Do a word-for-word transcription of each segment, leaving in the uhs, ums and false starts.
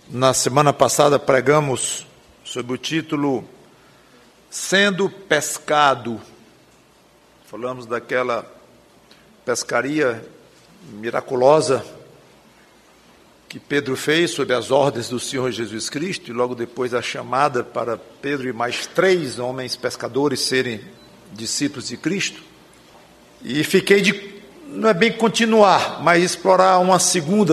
Na semana passada pregamos sobre o título Sendo Pescado. Falamos daquela pescaria miraculosa que Pedro fez sob as ordens do Senhor Jesus Cristo, e logo depois a chamada para Pedro e mais três homens pescadores serem discípulos de Cristo. E fiquei de, não é bem continuar, mas explorar uma segunda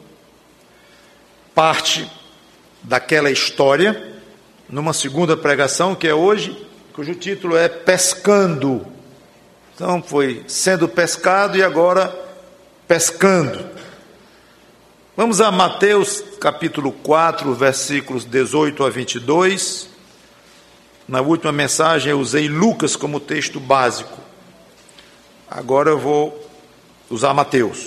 parte daquela história, numa segunda pregação, que é hoje, cujo título é Pescando. Então foi sendo pescado e agora pescando. Vamos a Mateus capítulo quatro, versículos dezoito a vinte e dois. Na última mensagem eu usei Lucas como texto básico. Agora eu vou usar Mateus.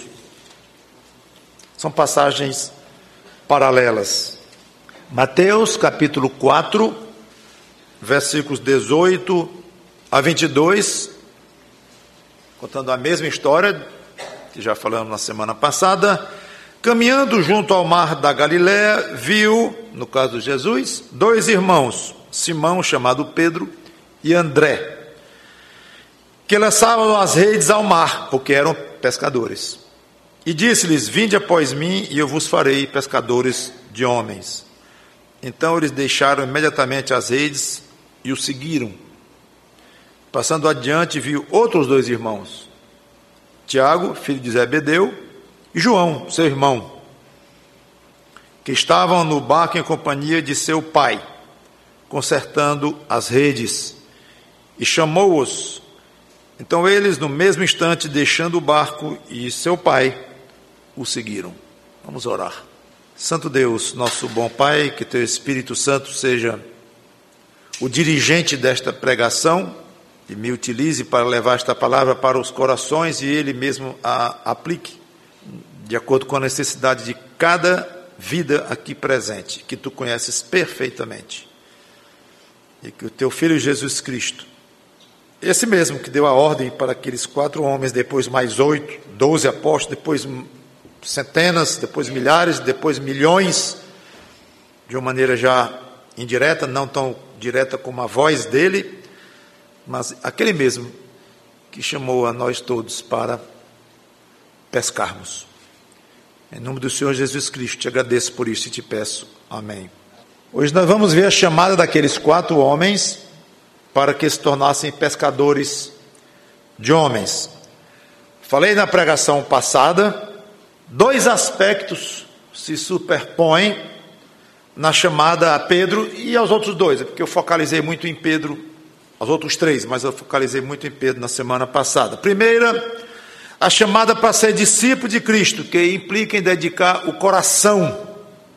São passagens paralelas. Mateus capítulo quatro, versículos dezoito a vinte e dois, contando a mesma história que já falamos na semana passada. Caminhando junto ao mar da Galiléia, viu, no caso de Jesus, dois irmãos, Simão, chamado Pedro, e André, que lançavam as redes ao mar, porque eram pescadores. E disse-lhes: vinde após mim, e eu vos farei pescadores de homens. Então eles deixaram imediatamente as redes e o seguiram. Passando adiante, viu outros dois irmãos, Tiago, filho de Zebedeu, e João, seu irmão, que estavam no barco em companhia de seu pai, consertando as redes, e chamou-os. Então eles, no mesmo instante, deixando o barco e seu pai, o seguiram. Vamos orar. Santo Deus, nosso bom Pai, que teu Espírito Santo seja o dirigente desta pregação e me utilize para levar esta palavra para os corações e Ele mesmo a aplique de acordo com a necessidade de cada vida aqui presente, que tu conheces perfeitamente. E que o teu Filho Jesus Cristo, esse mesmo que deu a ordem para aqueles quatro homens, depois mais oito, doze apóstolos, depois centenas, depois milhares, depois milhões, de uma maneira já indireta, não tão direta como a voz dele, mas aquele mesmo que chamou a nós todos para pescarmos. Em nome do Senhor Jesus Cristo, te agradeço por isso e te peço. Amém. Hoje nós vamos ver a chamada daqueles quatro homens para que se tornassem pescadores de homens. Falei na pregação passada, dois aspectos se superpõem na chamada a Pedro e aos outros dois, porque eu focalizei muito em Pedro, aos outros três, mas eu focalizei muito em Pedro na semana passada. Primeira, a chamada para ser discípulo de Cristo, que implica em dedicar o coração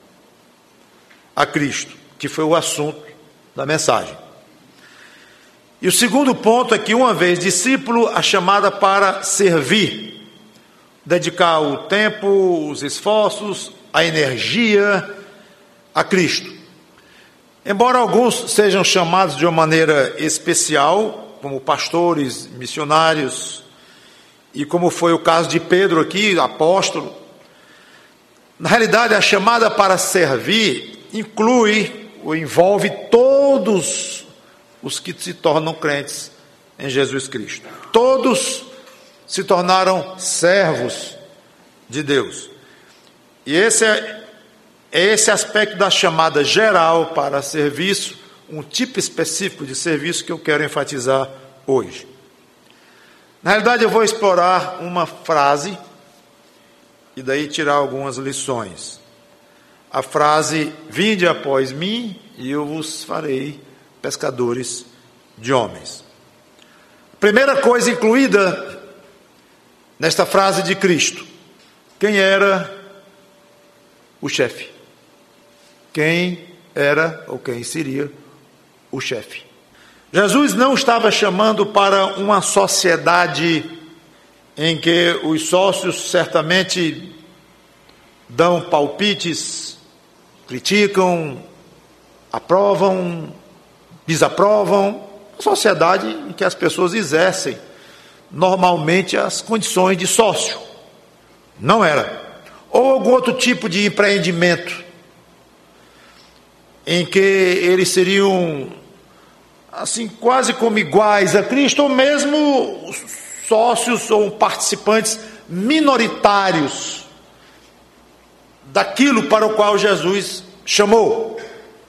a Cristo, que foi o assunto da mensagem. E o segundo ponto é que, uma vez discípulo, a chamada para servir, dedicar o tempo, os esforços, a energia a Cristo. Embora alguns sejam chamados de uma maneira especial, como pastores, missionários, e como foi o caso de Pedro aqui, apóstolo, na realidade a chamada para servir inclui ou envolve todos os que se tornam crentes em Jesus Cristo. Todos se tornaram servos de Deus. E esse é, é esse aspecto da chamada geral para serviço, um tipo específico de serviço que eu quero enfatizar hoje. Na realidade, eu vou explorar uma frase e daí tirar algumas lições. A frase: vinde após mim e eu vos farei pescadores de homens. Primeira coisa incluída nesta frase de Cristo: quem era o chefe? Quem era ou quem seria o chefe? Jesus não estava chamando para uma sociedade em que os sócios certamente dão palpites, criticam, aprovam, desaprovam. Uma sociedade em que as pessoas exercem normalmente as condições de sócio. Não era. Ou algum outro tipo de empreendimento em que eles seriam assim quase como iguais a Cristo, ou mesmo sócios ou participantes minoritários daquilo para o qual Jesus chamou.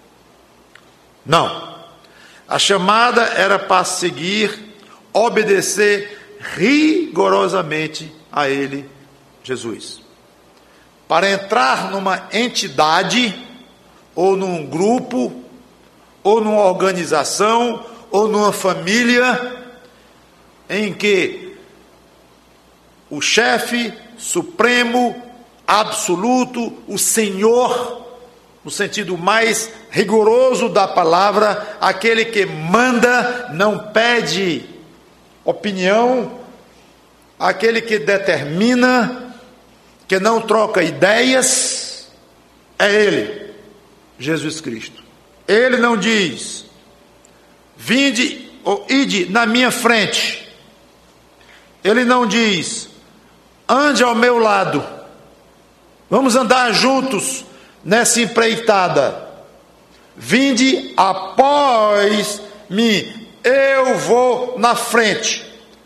Não. A chamada era para seguir, obedecer rigorosamente a ele, Jesus. Para entrar numa entidade, ou num grupo, ou numa organização, ou numa família, em que o chefe supremo, absoluto, o Senhor, no sentido mais rigoroso da palavra, aquele que manda, não pede opinião, aquele que determina, que não troca ideias, é Ele, Jesus Cristo. Ele não diz, vinde ou ide na minha frente. Ele não diz, ande ao meu lado, vamos andar juntos nessa empreitada. Vinde após mim, eu vou na frente,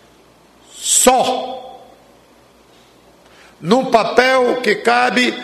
só, num papel que cabe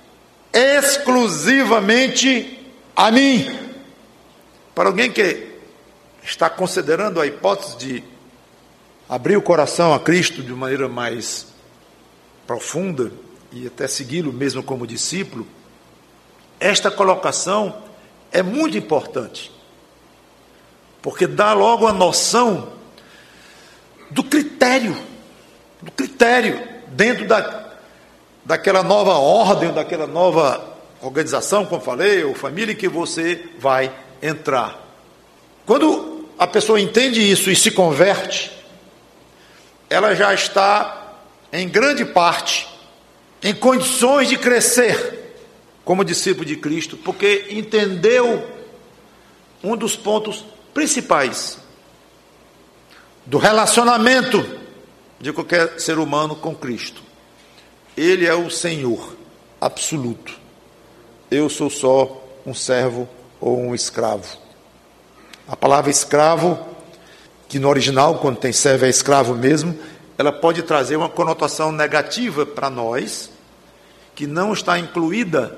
exclusivamente a mim. Para alguém que está considerando a hipótese de abrir o coração a Cristo de maneira mais profunda e até segui-lo mesmo como discípulo, esta colocação é muito importante, porque dá logo a noção do critério, do critério dentro da, daquela nova ordem, daquela nova organização, como falei, ou família que você vai entrar. Quando a pessoa entende isso e se converte, ela já está, em grande parte, em condições de crescer como discípulo de Cristo, porque entendeu um dos pontos principais do relacionamento de qualquer ser humano com Cristo. Ele é o Senhor absoluto. Eu sou só um servo ou um escravo. A palavra escravo, que no original, quando tem servo, é escravo mesmo, ela pode trazer uma conotação negativa para nós, que não está incluída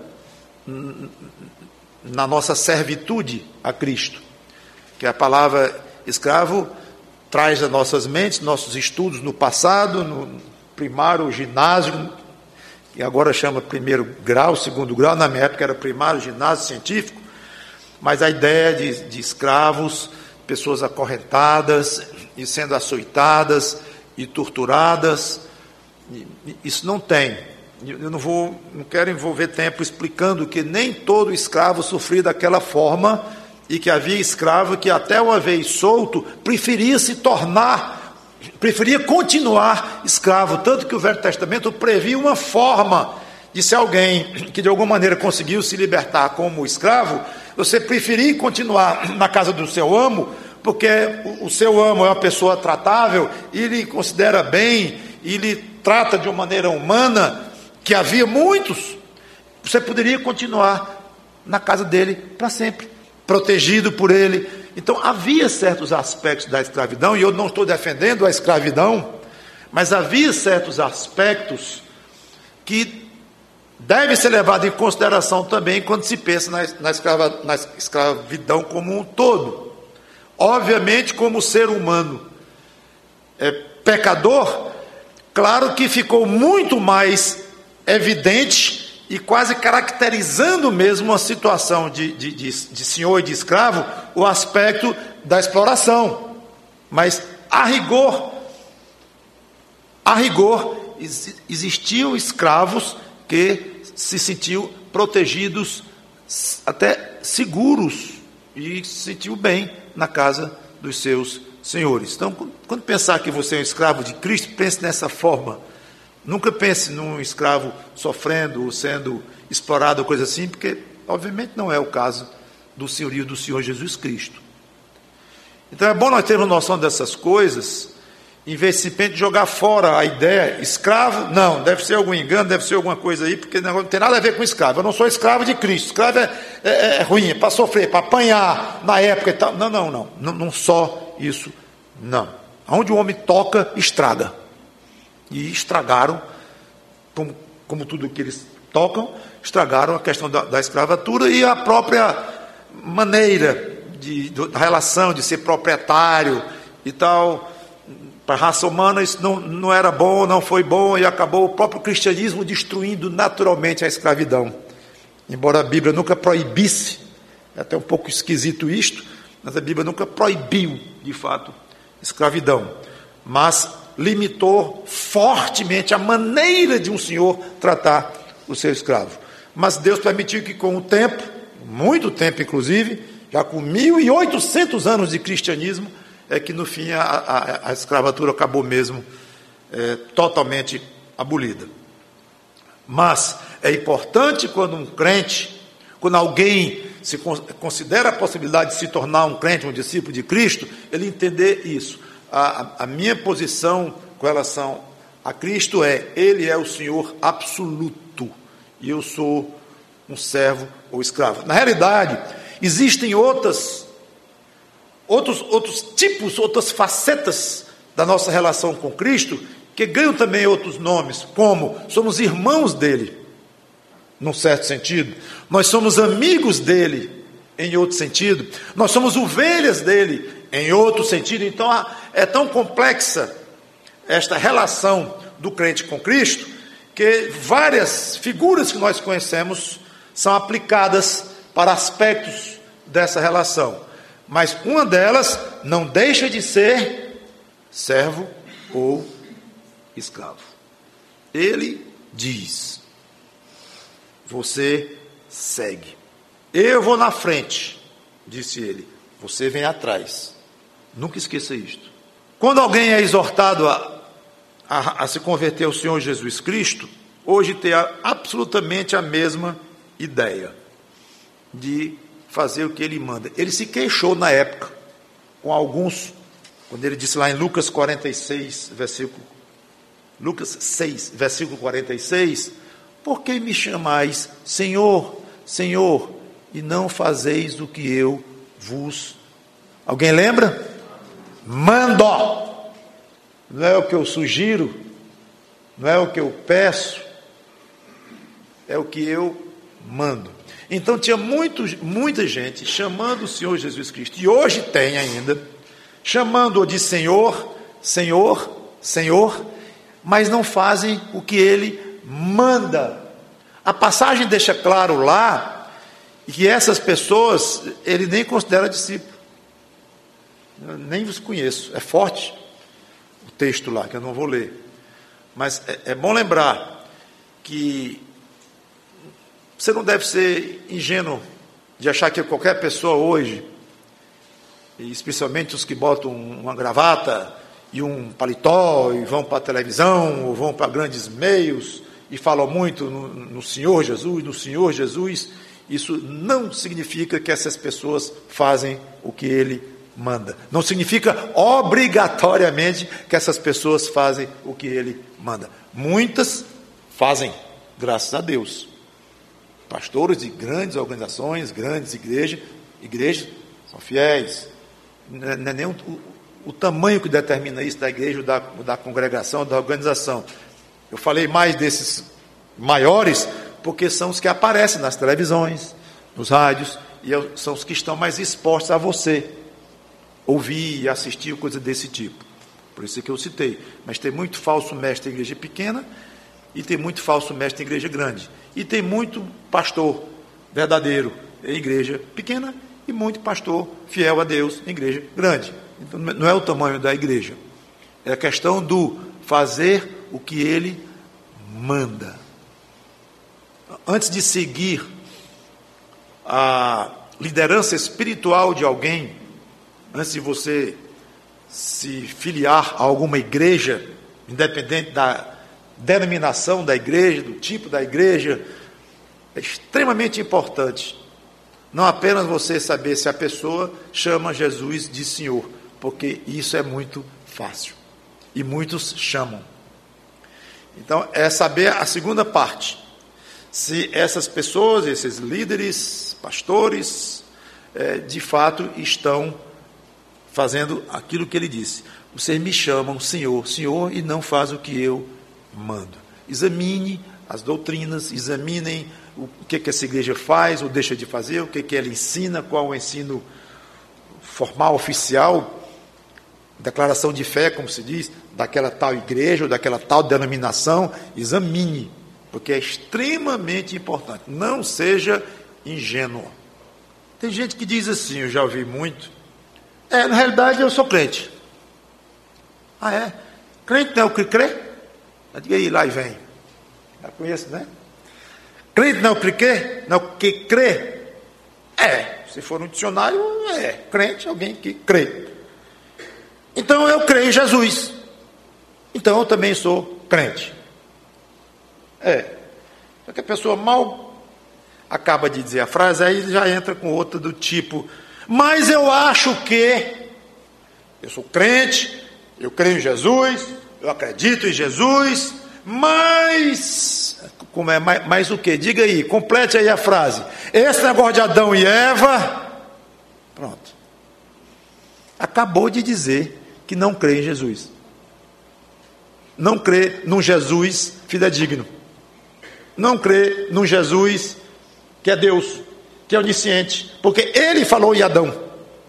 na nossa servitude a Cristo, que a palavra escravo traz das nossas mentes, nossos estudos no passado, no primário, ginásio, que agora chama primeiro grau, segundo grau, na minha época era primário, ginásio científico, mas a ideia de, de escravos, pessoas acorrentadas e sendo açoitadas e torturadas, isso não tem. Eu não vou, não quero envolver tempo explicando que nem todo escravo sofria daquela forma e que havia escravo que até uma vez solto preferia se tornar, preferia continuar escravo, tanto que o Velho Testamento previa uma forma de se alguém que de alguma maneira conseguiu se libertar como escravo, você preferir continuar na casa do seu amo, porque o seu amo é uma pessoa tratável, e lhe considera bem, e lhe trata de uma maneira humana, que havia muitos, você poderia continuar na casa dele para sempre, protegido por ele. Então havia certos aspectos da escravidão, e eu não estou defendendo a escravidão, mas havia certos aspectos que devem ser levados em consideração também quando se pensa na, na, escrava, na escravidão como um todo. Obviamente, como ser humano é pecador, claro que ficou muito mais evidente e quase caracterizando mesmo a situação de, de, de, de senhor e de escravo, o aspecto da exploração. Mas, a rigor, a rigor, existiam escravos que se sentiam protegidos, até seguros, e se sentiu bem na casa dos seus senhores. Então, quando pensar que você é um escravo de Cristo, pense nessa forma. Nunca pense num escravo sofrendo ou sendo explorado ou coisa assim, porque obviamente não é o caso do senhorio do Senhor Jesus Cristo. Então é bom nós termos noção dessas coisas em vez de simplesmente jogar fora a ideia, escravo, não, deve ser algum engano, deve ser alguma coisa aí, porque não tem nada a ver com escravo. Eu não sou escravo de Cristo, escravo é, é, é ruim, é para sofrer, para apanhar na época e tal. Não, não, não, não, não só isso, não. Onde o homem toca, estraga. E estragaram, como, como tudo que eles tocam, estragaram a questão da, da escravatura e a própria maneira de, da relação de ser proprietário e tal. Para a raça humana isso não, não era bom, não foi bom, e acabou o próprio cristianismo destruindo naturalmente a escravidão. Embora a Bíblia nunca proibisse, é até um pouco esquisito isto, mas a Bíblia nunca proibiu, de fato, escravidão, mas limitou fortemente a maneira de um senhor tratar o seu escravo. Mas Deus permitiu que com o tempo, muito tempo inclusive, já com mil e oitocentos anos de cristianismo, é que no fim a, a, a escravatura acabou mesmo é, totalmente abolida. Mas é importante quando um crente, quando alguém se considera a possibilidade de se tornar um crente, um discípulo de Cristo, ele entender isso. A, a minha posição com relação a Cristo é, Ele é o Senhor absoluto, e eu sou um servo ou escravo. Na realidade, existem outras Outros, outros tipos, outras facetas da nossa relação com Cristo, que ganham também outros nomes, como somos irmãos dele, num certo sentido, nós somos amigos dele, em outro sentido, nós somos ovelhas dele, em outro sentido. Então é tão complexa esta relação do crente com Cristo, que várias figuras que nós conhecemos são aplicadas para aspectos dessa relação. Mas uma delas não deixa de ser servo ou escravo. Ele diz: você segue. Eu vou na frente, disse ele. Você vem atrás. Nunca esqueça isto. Quando alguém é exortado a, a, a se converter ao Senhor Jesus Cristo, hoje tem a, absolutamente a mesma ideia de fazer o que ele manda. Ele se queixou na época com alguns, quando ele disse lá em Lucas quarenta e seis, versículo Lucas seis, versículo quarenta e seis: por que me chamais Senhor, Senhor, e não fazeis o que eu vos... Alguém lembra? Mando. Não é o que eu sugiro, não é o que eu peço, é o que eu mando. Então tinha muito, muita gente chamando o Senhor Jesus Cristo, e hoje tem ainda, chamando-o de Senhor, Senhor, Senhor, mas não fazem o que ele manda. A passagem deixa claro lá que essas pessoas ele nem considera discípulo. Eu nem os conheço, é forte o texto lá, que eu não vou ler, mas é, é bom lembrar que você não deve ser ingênuo de achar que qualquer pessoa hoje, e especialmente os que botam uma gravata e um paletó e vão para a televisão ou vão para grandes meios e falam muito no, no Senhor Jesus, no Senhor Jesus, isso não significa que essas pessoas fazem o que ele manda. Não significa obrigatoriamente que essas pessoas fazem o que ele manda. Muitas fazem, graças a Deus. Pastores de grandes organizações, grandes igrejas, igrejas são fiéis. Não é nem o, o tamanho que determina isso da igreja, da, da congregação, da organização. Eu falei mais desses maiores, porque são os que aparecem nas televisões, nos rádios, e são os que estão mais expostos a você ouvir e assistir coisa desse tipo. Por isso é que eu citei. Mas tem muito falso mestre em igreja pequena, e tem muito falso mestre em igreja grande. E tem muito pastor verdadeiro em igreja pequena e muito pastor fiel a Deus em igreja grande. Então não é o tamanho da igreja. É a questão do fazer o que ele manda. Antes de seguir a liderança espiritual de alguém, antes de você se filiar a alguma igreja, independente da denominação da igreja, do tipo da igreja, é extremamente importante não apenas você saber se a pessoa chama Jesus de Senhor, porque isso é muito fácil. e muitos chamam. Então, é saber a segunda parte. Se essas pessoas, esses líderes, pastores, é, de fato estão fazendo aquilo que ele disse. Vocês me chamam Senhor, Senhor, e não fazem o que eu mando. Examine as doutrinas, examinem o que, que essa igreja faz ou deixa de fazer, o que, que ela ensina, qual o ensino formal, oficial, declaração de fé, como se diz, daquela tal igreja ou daquela tal denominação. Examine, porque é extremamente importante. Não seja ingênuo. Tem gente que diz assim, eu já ouvi muito, é, na realidade eu sou crente. Ah, é? Crente não é o que crê? Diga aí, lá e vem. Já conheço, né? Crente não é o que crê? Não é o que crê? É, se for no dicionário, é. Crente é alguém que crê. Então eu creio em Jesus. Então eu também sou crente. É. Só que a pessoa mal acaba de dizer a frase, aí já entra com outra do tipo, mas eu acho que eu sou crente, eu creio em Jesus, eu acredito em Jesus, mas, como é, mais, mais o que? Diga aí, complete aí a frase. Esse negócio de Adão e Eva, pronto. Acabou de dizer que não crê em Jesus. Não crê num Jesus fidedigno. Não crê num Jesus que é Deus, que é onisciente, porque ele falou em Adão.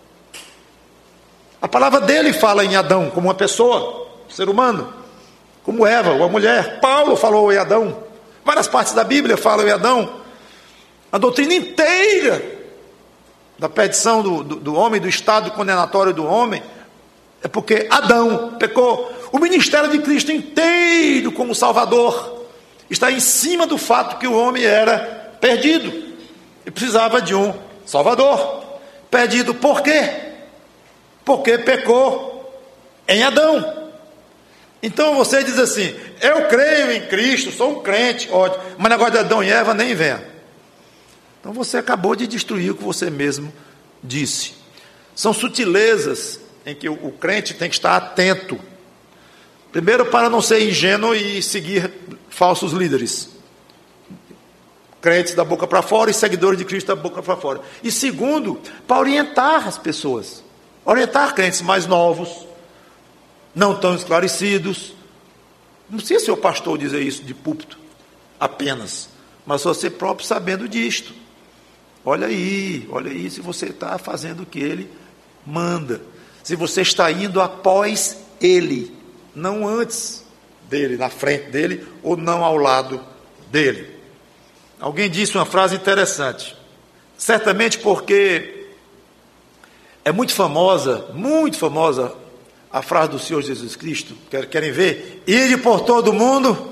A palavra dele fala em Adão como uma pessoa, um ser humano, como Eva, uma mulher. Paulo falou em Adão. Várias partes da Bíblia falam em Adão. A doutrina inteira da perdição do, do, do homem, do estado condenatório do homem, é porque Adão pecou. O ministério de Cristo inteiro como Salvador está em cima do fato que o homem era perdido e precisava de um Salvador. Perdido por quê? Porque pecou em Adão. Então você diz assim, eu creio em Cristo, sou um crente, ótimo, mas negócio de Adão e Eva nem venha. Então você acabou de destruir o que você mesmo disse. São sutilezas em que o, o crente tem que estar atento. Primeiro, para não ser ingênuo e seguir falsos líderes. Crentes da boca para fora e seguidores de Cristo da boca para fora. E segundo, para orientar as pessoas. Orientar crentes mais novos, não tão esclarecidos. Não sei se o pastor dizer isso de púlpito apenas, mas você próprio sabendo disto. Olha aí, olha aí se você está fazendo o que ele manda. Se você está indo após ele, não antes dele, na frente dele, ou não ao lado dele. Alguém disse uma frase interessante. Certamente porque é muito famosa, muito famosa a frase do Senhor Jesus Cristo. Querem ver? Ide por todo mundo.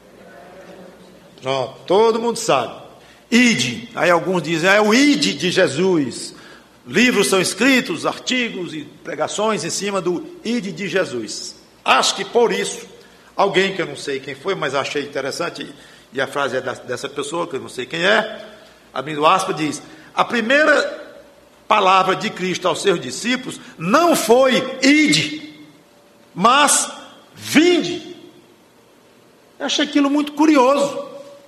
Pronto, todo mundo sabe. Ide. Aí alguns dizem, é o ide de Jesus. Livros são escritos, artigos e pregações em cima do ide de Jesus. Acho que por isso, alguém que eu não sei quem foi, mas achei interessante, e a frase é dessa pessoa, que eu não sei quem é, abrindo aspas, diz, a primeira palavra de Cristo aos seus discípulos não foi ide, mas vinde. Eu achei aquilo muito curioso.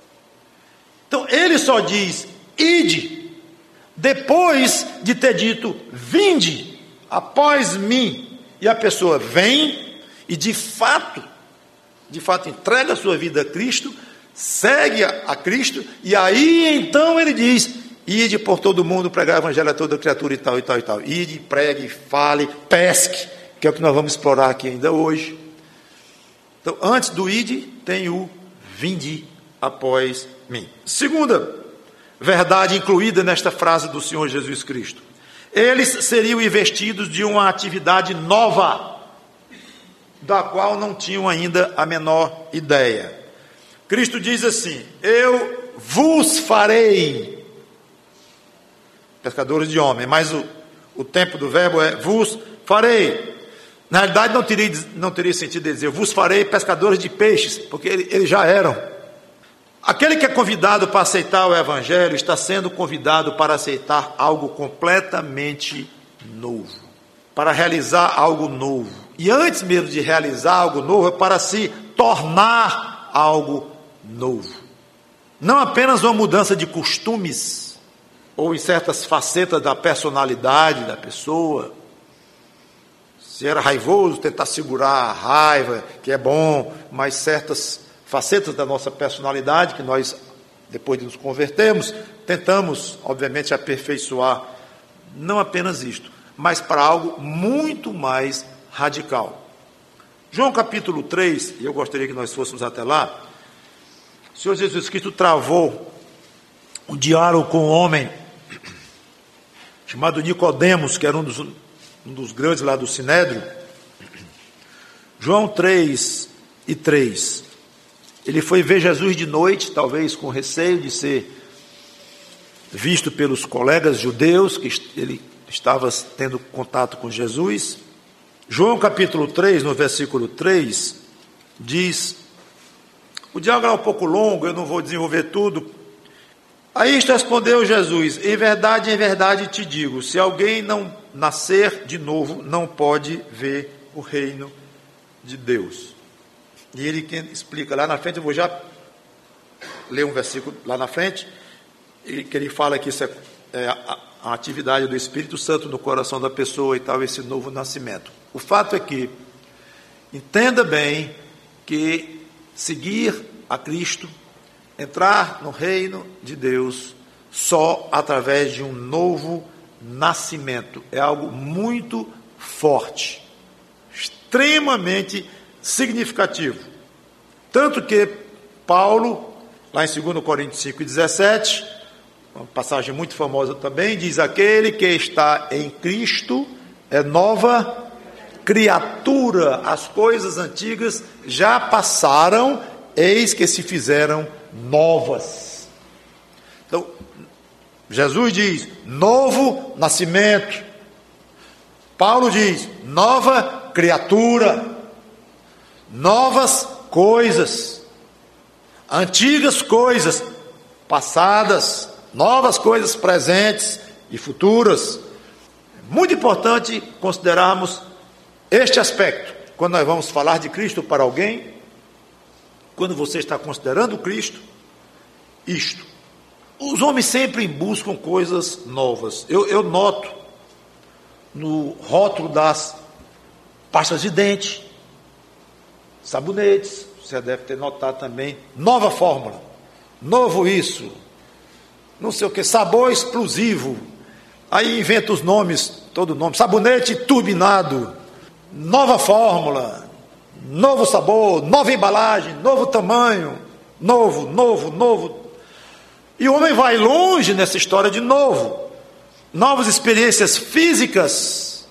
Então ele só diz ide depois de ter dito vinde após mim, e a pessoa vem e de fato de fato entrega a sua vida a Cristo, segue a, a Cristo, e aí então ele diz, ide por todo mundo, pregar o evangelho a toda criatura e tal, e tal, e tal. Ide, pregue, fale, pesque, que é o que nós vamos explorar aqui ainda hoje. Então, antes do ide, tem o vinde após mim. Segunda verdade incluída nesta frase do Senhor Jesus Cristo. Eles seriam investidos de uma atividade nova, da qual não tinham ainda a menor ideia. Cristo diz assim, eu vos farei pescadores de homens, mas o, o tempo do verbo é vos farei. Na realidade não teria, não teria sentido dizer vos farei pescadores de peixes, porque eles já eram. Aquele que é convidado para aceitar o evangelho está sendo convidado para aceitar algo completamente novo, para realizar algo novo, E antes mesmo de realizar algo novo, é para se tornar algo novo. Não apenas uma mudança de costumes, ou em certas facetas da personalidade da pessoa. Se era raivoso, tentar segurar a raiva, que é bom, mas certas facetas da nossa personalidade, que nós, depois de nos convertermos, tentamos, obviamente, aperfeiçoar. Não apenas isto, mas para algo muito mais radical. João capítulo três, e eu gostaria que nós fôssemos até lá. O Senhor Jesus Cristo travou um diálogo com um homem chamado Nicodemos, que era um dos, um dos grandes lá do Sinédrio. João três e três. Ele foi ver Jesus de noite, talvez com receio de ser visto pelos colegas judeus, que ele estava tendo contato com Jesus. João capítulo três, no versículo três, diz, o diálogo é um pouco longo, eu não vou desenvolver tudo. Aí respondeu Jesus, em verdade, em verdade te digo, se alguém não nascer de novo, não pode ver o reino de Deus. E ele explica lá na frente, eu vou já ler um versículo lá na frente, que ele fala que isso é, é a, a atividade do Espírito Santo no coração da pessoa e tal, esse novo nascimento. O fato é que, entenda bem que seguir a Cristo, entrar no reino de Deus, só através de um novo nascimento. É algo muito forte, extremamente significativo. Tanto que Paulo, lá em dois Coríntios cinco, dezessete, uma passagem muito famosa também, diz, aquele que está em Cristo é nova criatura, as coisas antigas já passaram, eis que se fizeram novas. Então, Jesus diz, novo nascimento. Paulo diz, nova criatura, novas coisas, antigas coisas passadas, novas coisas presentes e futuras. É muito importante considerarmos este aspecto, quando nós vamos falar de Cristo para alguém, quando você está considerando Cristo, isto. Os homens sempre buscam coisas novas. Eu, eu noto no rótulo das pastas de dente, sabonetes, você deve ter notado também, nova fórmula, novo isso, não sei o que, sabor explosivo, aí inventa os nomes, todo nome, sabonete turbinado, nova fórmula, novo sabor, nova embalagem, novo tamanho, novo, novo, novo. E o homem vai longe nessa história de novo. Novas experiências físicas,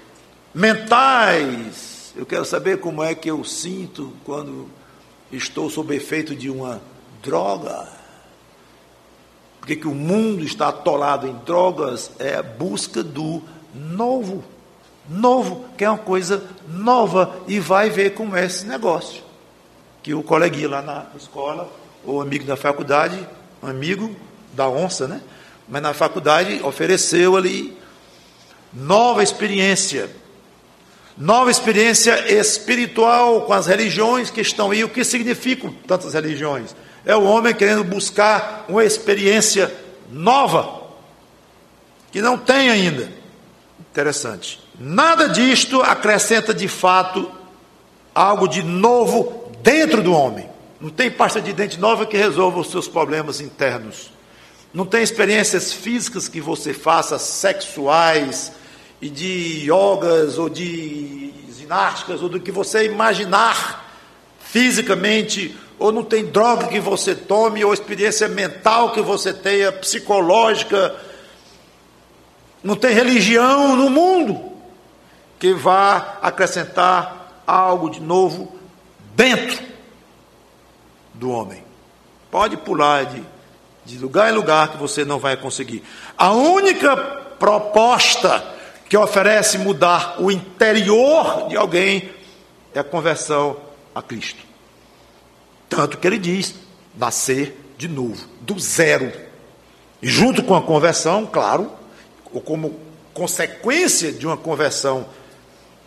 mentais. Eu quero saber como é que eu sinto quando estou sob efeito de uma droga. Porque que o mundo está atolado em drogas é a busca do novo. Novo, que é uma coisa nova, e vai ver como é esse negócio. Que o coleguinha lá na escola, ou amigo da faculdade, um amigo da onça, né? Mas na faculdade ofereceu ali nova experiência, nova experiência espiritual com as religiões que estão aí. O que significam tantas religiões? É o homem querendo buscar uma experiência nova, que não tem ainda. Interessante. Nada disto acrescenta de fato algo de novo dentro do homem. Não tem pasta de dente nova que resolva os seus problemas internos. Não tem experiências físicas que você faça, sexuais, e de yogas, ou de ginásticas, ou do que você imaginar fisicamente, ou não tem droga que você tome, ou experiência mental que você tenha, psicológica. Não tem religião no mundo que vá acrescentar algo de novo dentro do homem. Pode pular de, de lugar em lugar que você não vai conseguir. A única proposta que oferece mudar o interior de alguém é a conversão a Cristo. Tanto que ele diz, nascer de novo, do zero. E junto com a conversão, claro, ou como consequência de uma conversão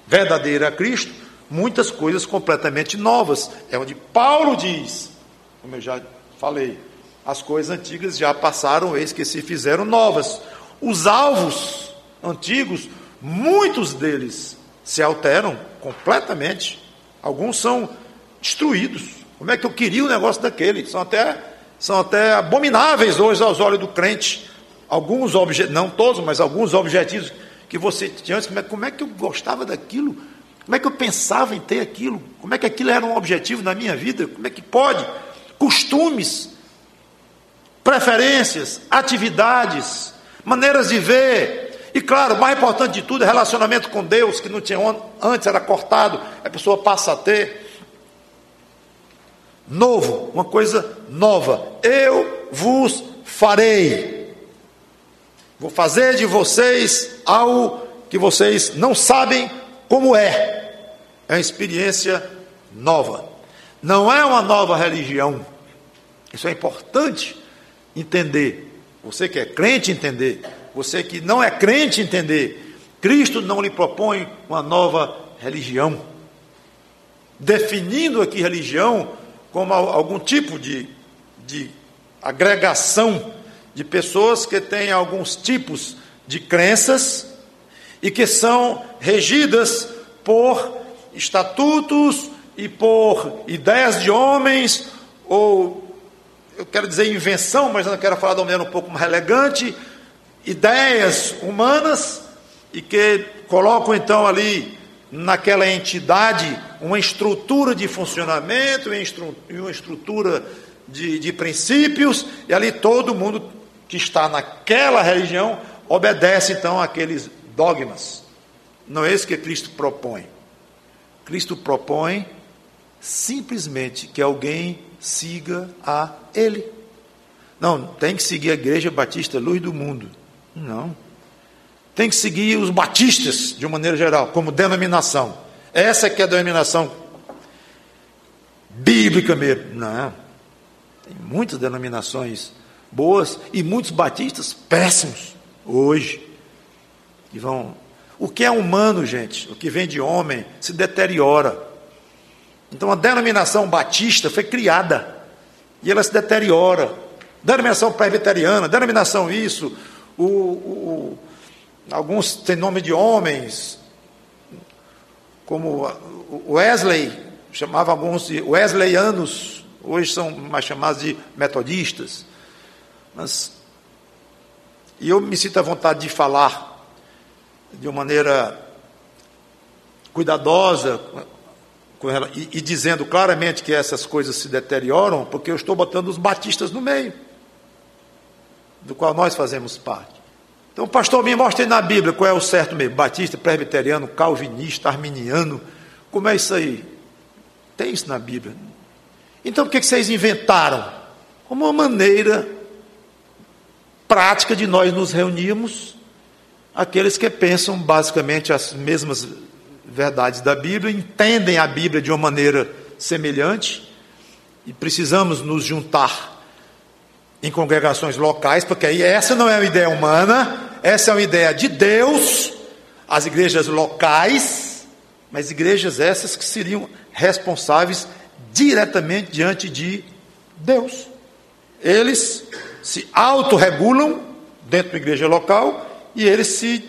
verdadeira a Cristo, muitas coisas completamente novas. É onde Paulo diz, como eu já falei, as coisas antigas já passaram, eis que se fizeram novas. Os alvos antigos, muitos deles se alteram completamente. Alguns são destruídos. Como é que eu queria o negócio daquele? São até, são até abomináveis hoje aos olhos do crente. Alguns objetivos, não todos, mas alguns objetivos que você tinha antes. Como é que eu gostava daquilo? Como é que eu pensava em ter aquilo? Como é que aquilo era um objetivo na minha vida? Como é que pode? Costumes, preferências, atividades, maneiras de ver. E claro, o mais importante de tudo é relacionamento com Deus, que não tinha antes, era cortado, a pessoa passa a ter. Novo, uma coisa nova. Eu vos farei. Vou fazer de vocês algo que vocês não sabem como é. É uma experiência nova. Não é uma nova religião. Isso é importante entender. Você que é crente entender. Você que não é crente entender. Cristo não lhe propõe uma nova religião. Definindo aqui religião como algum tipo de, de agregação de pessoas que têm alguns tipos de crenças e que são regidas por estatutos e por ideias de homens, ou eu quero dizer invenção, mas eu não quero falar de uma maneira um pouco mais elegante, ideias humanas, e que colocam então ali naquela entidade uma estrutura de funcionamento, uma estrutura de, de princípios, e ali todo mundo que está naquela religião obedece então àqueles dogmas. Não é isso que Cristo propõe. Cristo propõe simplesmente que alguém siga a Ele. Não, tem que seguir a Igreja Batista Luz do Mundo. Não. Tem que seguir os batistas, de uma maneira geral, como denominação. Essa que é a denominação bíblica mesmo. Não. Tem muitas denominações boas e muitos batistas péssimos hoje. Que vão... O que é humano, gente, o que vem de homem, se deteriora. Então a denominação batista foi criada e ela se deteriora. Denominação presbiteriana, denominação isso, o, o, alguns têm nome de homens, como Wesley, chamava alguns de wesleyanos, hoje são mais chamados de metodistas. Mas, e eu me sinto à vontade de falar de uma maneira cuidadosa com ela, e, e dizendo claramente que essas coisas se deterioram, porque eu estou botando os batistas no meio, do qual nós fazemos parte. Então, pastor, me mostre na Bíblia qual é o certo mesmo: batista, presbiteriano, calvinista, arminiano. Como é isso aí? Tem isso na Bíblia. Então, por que vocês inventaram? Como uma maneira prática de nós nos reunirmos, aqueles que pensam basicamente as mesmas verdades da Bíblia, entendem a Bíblia de uma maneira semelhante, e precisamos nos juntar em congregações locais, porque aí essa não é uma ideia humana, essa é uma ideia de Deus, as igrejas locais, mas igrejas essas que seriam responsáveis diretamente diante de Deus. Eles se autorregulam dentro da igreja local e eles se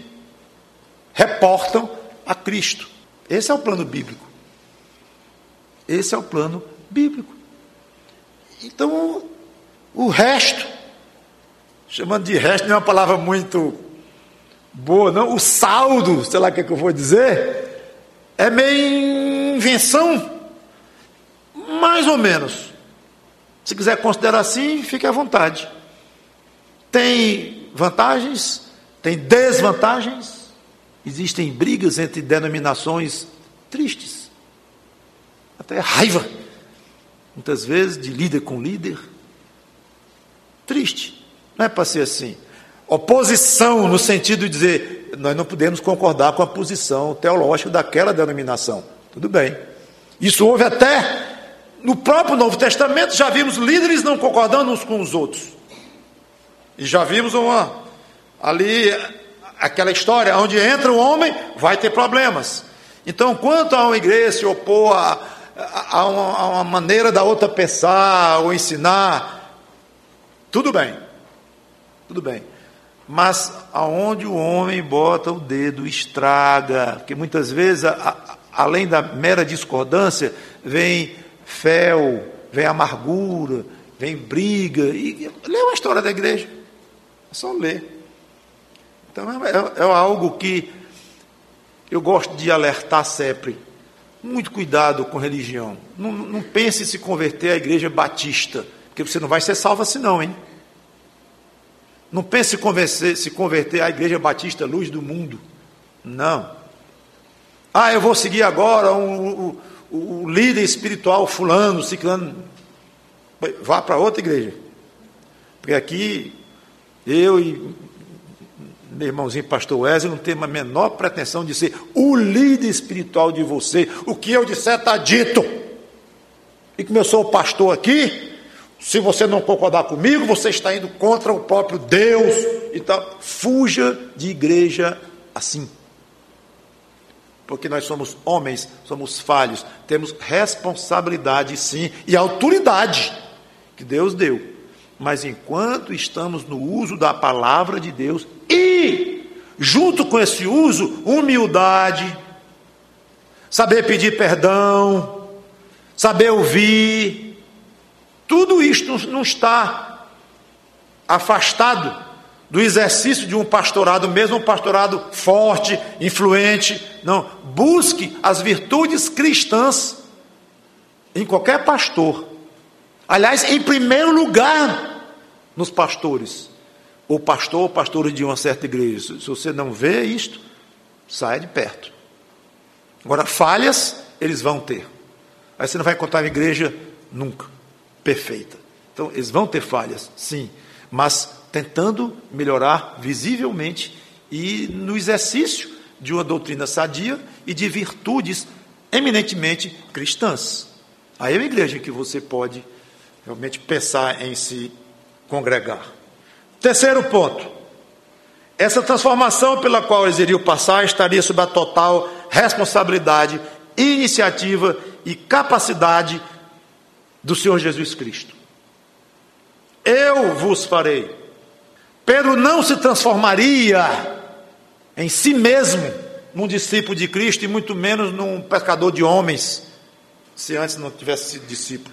reportam a Cristo. Esse é o plano bíblico. Esse é o plano bíblico. Então, o resto, chamando de resto, não é uma palavra muito boa, não. O saldo, sei lá o que, é que eu vou dizer, é meio invenção, mais ou menos. Se quiser considerar assim, fique à vontade. Tem vantagens, tem desvantagens. Existem brigas entre denominações tristes, até raiva, muitas vezes, de líder com líder. Triste, não é para ser assim. Oposição, no sentido de dizer, nós não podemos concordar com a posição teológica daquela denominação. Tudo bem. Isso houve até no próprio Novo Testamento, já vimos líderes não concordando uns com os outros. E já vimos uma, ali, aquela história, onde entra o homem, vai ter problemas. Então, quanto a uma igreja se opor a, a, a, uma, a uma maneira da outra pensar ou ensinar, tudo bem, tudo bem. Mas aonde o homem bota o dedo, estraga, porque muitas vezes, a, a, além da mera discordância, vem fel, vem amargura, vem briga, e lê uma história da igreja, é só ler. Então é, é, é algo que eu gosto de alertar sempre. Muito cuidado com religião. Não, não pense em se converter à igreja batista, porque você não vai ser salvo assim não, hein? Não pense em converter, se converter à igreja batista luz do mundo. Não. Ah, eu vou seguir agora o, o, o líder espiritual fulano, ciclano. Vá para outra igreja. Porque aqui, eu e meu irmãozinho pastor Wesley não tem a menor pretensão de ser o líder espiritual de você. O que eu disser está dito. E como eu sou o pastor aqui, se você não concordar comigo, você está indo contra o próprio Deus. Então, fuja de igreja assim. Porque nós somos homens, somos falhos, temos responsabilidade sim, e autoridade que Deus deu. Mas enquanto estamos no uso da palavra de Deus, e junto com esse uso, humildade, saber pedir perdão, saber ouvir, tudo isto não está afastado do exercício de um pastorado, mesmo um pastorado forte, influente. Não, busque as virtudes cristãs em qualquer pastor. Aliás, em primeiro lugar, nos pastores. Ou pastor ou pastora de uma certa igreja. Se você não vê isto, saia de perto. Agora, falhas, eles vão ter. Aí você não vai encontrar uma igreja nunca perfeita. Então, eles vão ter falhas, sim, mas tentando melhorar visivelmente e no exercício de uma doutrina sadia e de virtudes eminentemente cristãs. Aí é uma igreja que você pode realmente pensar em se congregar. Terceiro ponto. Essa transformação pela qual eles iriam passar estaria sob a total responsabilidade, iniciativa e capacidade do Senhor Jesus Cristo. Eu vos farei. Pedro não se transformaria em si mesmo num discípulo de Cristo e muito menos num pescador de homens, se antes não tivesse sido discípulo.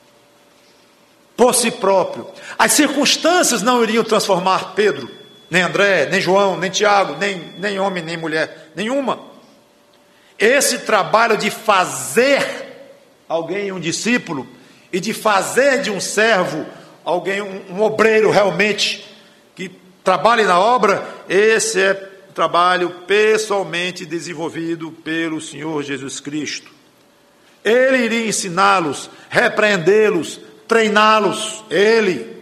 Por si próprio. As circunstâncias não iriam transformar Pedro, nem André, nem João, nem Tiago, nem, nem homem, nem mulher, nenhuma. Esse trabalho de fazer alguém um discípulo e de fazer de um servo alguém, um, um obreiro realmente que trabalhe na obra, esse é trabalho pessoalmente desenvolvido pelo Senhor Jesus Cristo. Ele iria ensiná-los, repreendê-los, treiná-los, ele.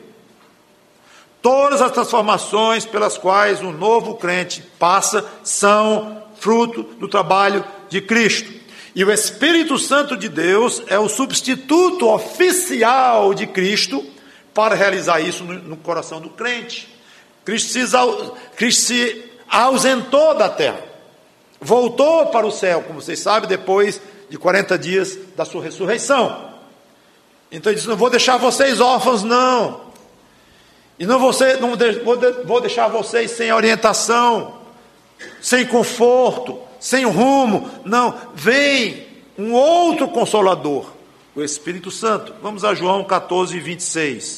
Todas as transformações pelas quais um novo crente passa são fruto do trabalho de Cristo. E o Espírito Santo de Deus é o substituto oficial de Cristo para realizar isso no, no coração do crente. Cristo se, Cristo se ausentou da terra, voltou para o céu, como vocês sabem, depois de quarenta dias da sua ressurreição. Então ele disse: não vou deixar vocês órfãos, não. E não, vou, ser, não vou, vou deixar vocês sem orientação, sem conforto, sem rumo. Não, vem um outro Consolador, o Espírito Santo. Vamos a João catorze, vinte e seis.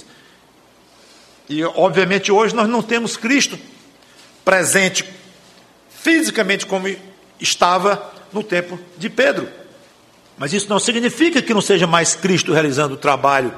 E obviamente hoje nós não temos Cristo presente fisicamente como estava no tempo de Pedro. Mas isso não significa que não seja mais Cristo realizando o trabalho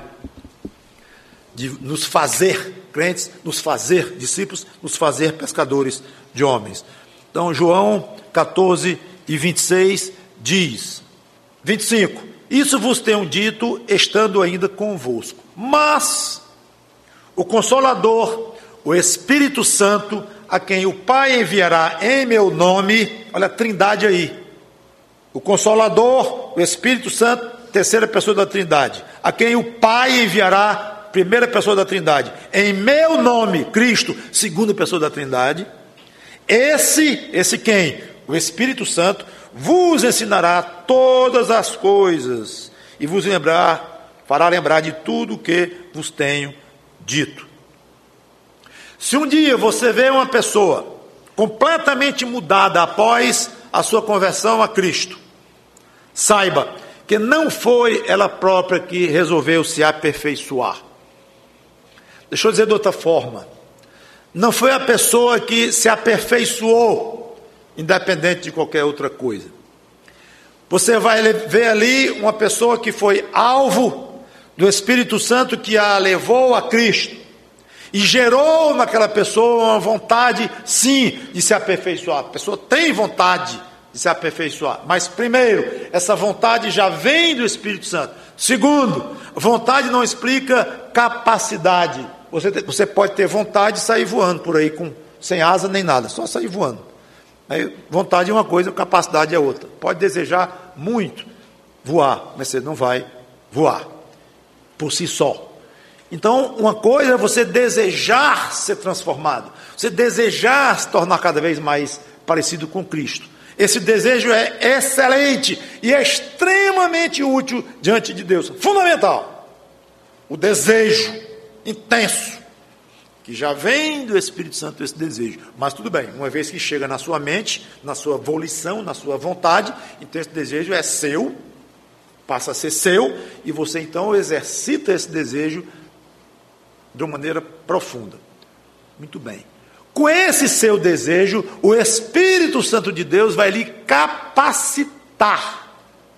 de nos fazer crentes, nos fazer discípulos, nos fazer pescadores de homens. Então João catorze e vinte e seis diz, vinte e cinco, isso vos tenho dito estando ainda convosco, mas o Consolador, o Espírito Santo, a quem o Pai enviará em meu nome, olha a trindade aí, o Consolador, o Espírito Santo, terceira pessoa da trindade, a quem o Pai enviará, primeira pessoa da trindade, em meu nome, Cristo, segunda pessoa da trindade, esse, esse quem? O Espírito Santo vos ensinará todas as coisas e vos lembrar, fará lembrar de tudo o que vos tenho dito. Se um dia você vê uma pessoa completamente mudada após a sua conversão a Cristo, saiba que não foi ela própria que resolveu se aperfeiçoar. Deixa eu dizer de outra forma. Não foi a pessoa que se aperfeiçoou, independente de qualquer outra coisa. Você vai ver ali uma pessoa que foi alvo do Espírito Santo que a levou a Cristo. E gerou naquela pessoa uma vontade, sim, de se aperfeiçoar. A pessoa tem vontade de se aperfeiçoar. Mas, primeiro, essa vontade já vem do Espírito Santo. Segundo, vontade não explica capacidade. Você, você pode ter vontade de sair voando por aí, com, sem asa nem nada, só sair voando. Aí, vontade é uma coisa, capacidade é outra. Pode desejar muito voar, mas você não vai voar por si só. Então, uma coisa é você desejar ser transformado, você desejar se tornar cada vez mais parecido com Cristo. Esse desejo é excelente e é extremamente útil diante de Deus. Fundamental. O desejo intenso, que já vem do Espírito Santo esse desejo. Mas tudo bem, uma vez que chega na sua mente, na sua volição, na sua vontade, então esse desejo é seu, passa a ser seu, e você então exercita esse desejo de uma maneira profunda. Muito bem. Com esse seu desejo, o Espírito Santo de Deus vai lhe capacitar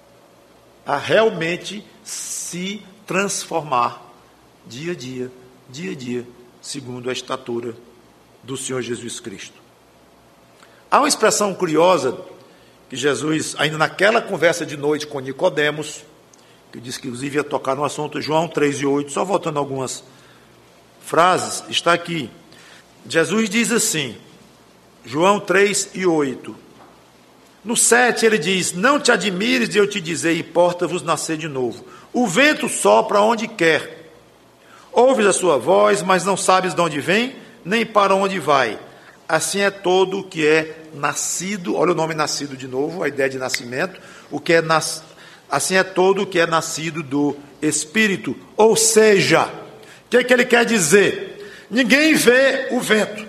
a realmente se transformar dia a dia, dia a dia, segundo a estatura do Senhor Jesus Cristo. Há uma expressão curiosa que Jesus, ainda naquela conversa de noite com Nicodemos, que disse que inclusive ia tocar no assunto, João três e oito, só voltando algumas frases, está aqui. Jesus diz assim, João três e oito. No sete ele diz, não te admires de eu te dizer, importa-vos nascer de novo. O vento sopra onde quer. Ouves a sua voz, mas não sabes de onde vem, nem para onde vai. Assim é todo o que é nascido, olha o nome nascido de novo, a ideia de nascimento, o que é nas, assim é todo o que é nascido do Espírito. Ou seja, o que é que ele quer dizer? Ninguém vê o vento.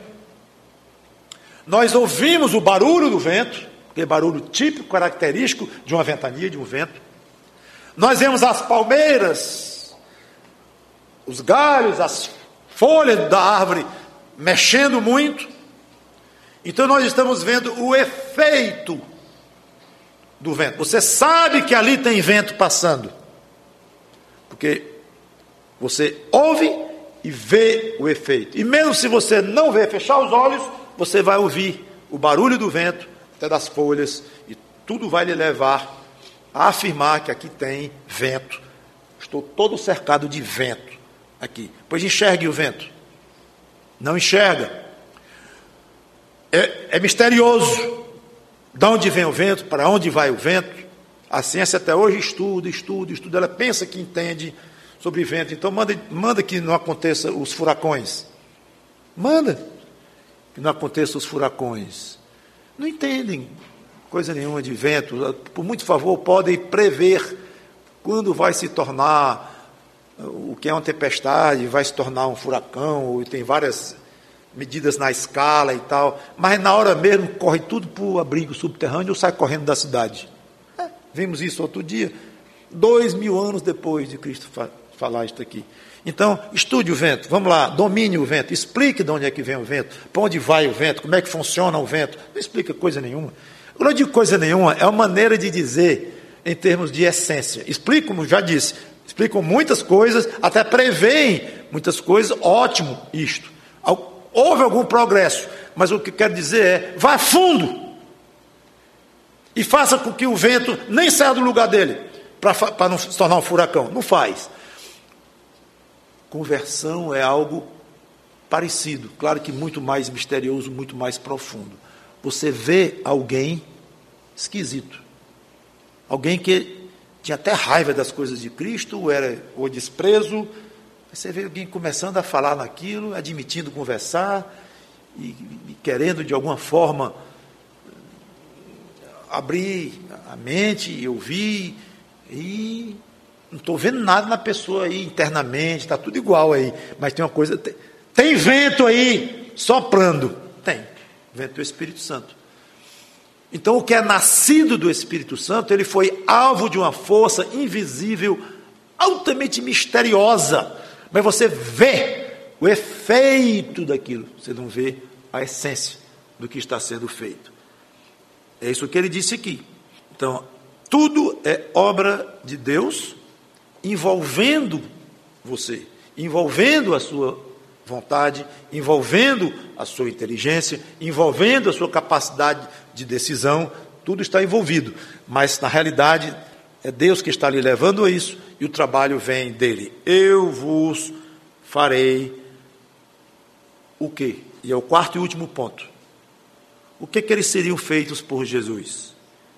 Nós ouvimos o barulho do vento, que é barulho típico, característico de uma ventania, de um vento. Nós vemos as palmeiras, os galhos, as folhas da árvore mexendo muito. Então nós estamos vendo o efeito do vento. Você sabe que ali tem vento passando, porque você ouve e vê o efeito. E mesmo se você não vê, fechar os olhos, você vai ouvir o barulho do vento, até das folhas, e tudo vai lhe levar a afirmar que aqui tem vento. Estou todo cercado de vento aqui. Pois enxergue o vento. Não enxerga. É, é misterioso. De onde vem o vento, para onde vai o vento. A ciência até hoje estuda, estuda, estuda. Ela pensa que entende sobre vento. Então manda, manda que não aconteça os furacões. Manda que não aconteça os furacões. Não entendem coisa nenhuma de vento. Por muito favor, podem prever quando vai se tornar o que é uma tempestade, vai se tornar um furacão, tem várias medidas na escala e tal, mas na hora mesmo corre tudo para o abrigo subterrâneo ou sai correndo da cidade. É, vimos isso outro dia, dois mil anos depois de Cristo fa- falar isso aqui. Então, estude o vento, vamos lá, domine o vento, explique de onde é que vem o vento, para onde vai o vento, como é que funciona o vento. Não explica coisa nenhuma. Quando eu digo coisa nenhuma, é uma maneira de dizer em termos de essência. Explico, como já disse, explicam muitas coisas, até preveem muitas coisas, ótimo isto. Houve algum progresso, mas o que quero dizer é, vá fundo e faça com que o vento nem saia do lugar dele, para não se tornar um furacão. Não faz. Conversão é algo parecido, claro que muito mais misterioso, muito mais profundo. Você vê alguém esquisito, alguém que tinha até raiva das coisas de Cristo, ou era ou desprezo. Você vê alguém começando a falar naquilo, admitindo conversar, e, e querendo de alguma forma abri a mente e eu vi, e não estou vendo nada na pessoa aí internamente, está tudo igual aí, mas tem uma coisa, tem, tem vento aí soprando, tem, vento do Espírito Santo. Então o que é nascido do Espírito Santo, ele foi alvo de uma força invisível, altamente misteriosa, mas você vê o efeito daquilo, você não vê a essência do que está sendo feito. É isso que ele disse aqui. Então, tudo é obra de Deus, envolvendo você, envolvendo a sua vontade, envolvendo a sua inteligência, envolvendo a sua capacidade de decisão, tudo está envolvido, mas na realidade é Deus que está lhe levando a isso, e o trabalho vem dele. Eu vos farei o quê? E é o quarto e último ponto. O que que eles seriam feitos por Jesus?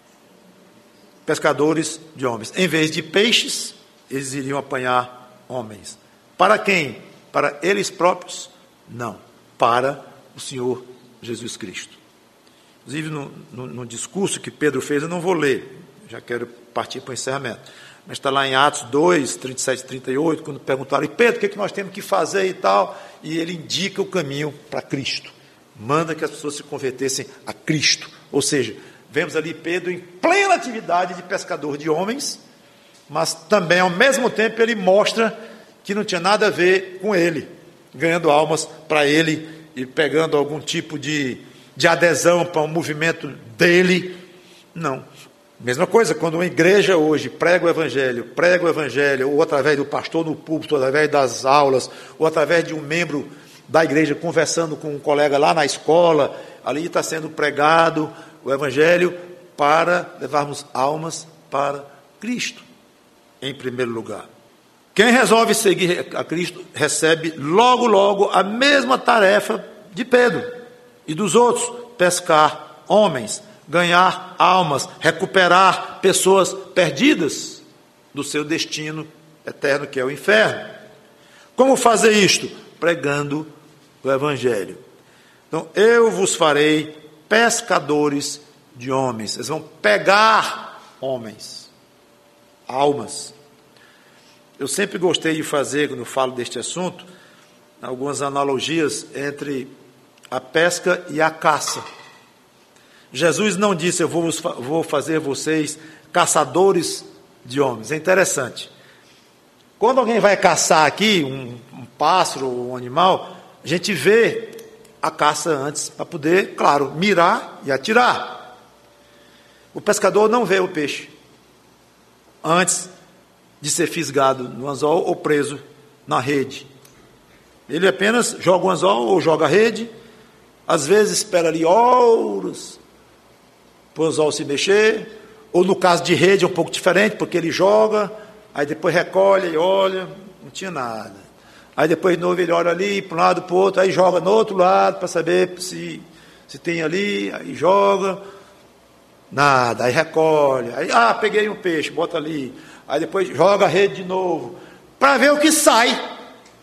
Pescadores de homens. Em vez de peixes, eles iriam apanhar homens. Para quem? Para eles próprios? Não. Para o Senhor Jesus Cristo. Inclusive, no, no, no discurso que Pedro fez, eu não vou ler, já quero partir para o encerramento. Mas está lá em Atos dois, trinta e sete e trinta e oito, quando perguntaram, e Pedro, o que, é que nós temos que fazer e tal? E ele indica o caminho para Cristo. Manda que as pessoas se convertessem a Cristo. Ou seja, vemos ali Pedro em plena atividade de pescador de homens, mas também, ao mesmo tempo, ele mostra que não tinha nada a ver com ele, ganhando almas para ele e pegando algum tipo de, de adesão para um movimento dele. Não. Mesma coisa, quando uma igreja hoje prega o evangelho, prega o evangelho, ou através do pastor no púlpito, ou através das aulas, ou através de um membro da igreja conversando com um colega lá na escola, ali está sendo pregado o evangelho para levarmos almas para Cristo, em primeiro lugar. Quem resolve seguir a Cristo recebe logo, logo a mesma tarefa de Pedro e dos outros: pescar homens, ganhar almas, recuperar pessoas perdidas do seu destino eterno, que é o inferno. Como fazer isto? Pregando o evangelho. Então, eu vos farei pescadores de homens. Vocês vão pegar homens, almas. Eu sempre gostei de fazer, quando eu falo deste assunto, algumas analogias entre a pesca e a caça. Jesus não disse, eu vou, vou fazer vocês caçadores de homens. É interessante. Quando alguém vai caçar aqui, um, um pássaro ou um animal, a gente vê a caça antes, para poder, claro, mirar e atirar. O pescador não vê o peixe antes de ser fisgado no anzol ou preso na rede. Ele apenas joga o anzol ou joga a rede, às vezes espera ali horas para o anzol se mexer, ou no caso de rede é um pouco diferente, porque ele joga, aí depois recolhe e olha, não tinha nada. Aí depois de novo ele olha ali, para um lado, para o outro, aí joga no outro lado, para saber se, se tem ali, aí joga, nada, aí recolhe, aí, ah, peguei um peixe, bota ali, aí depois joga a rede de novo, para ver o que sai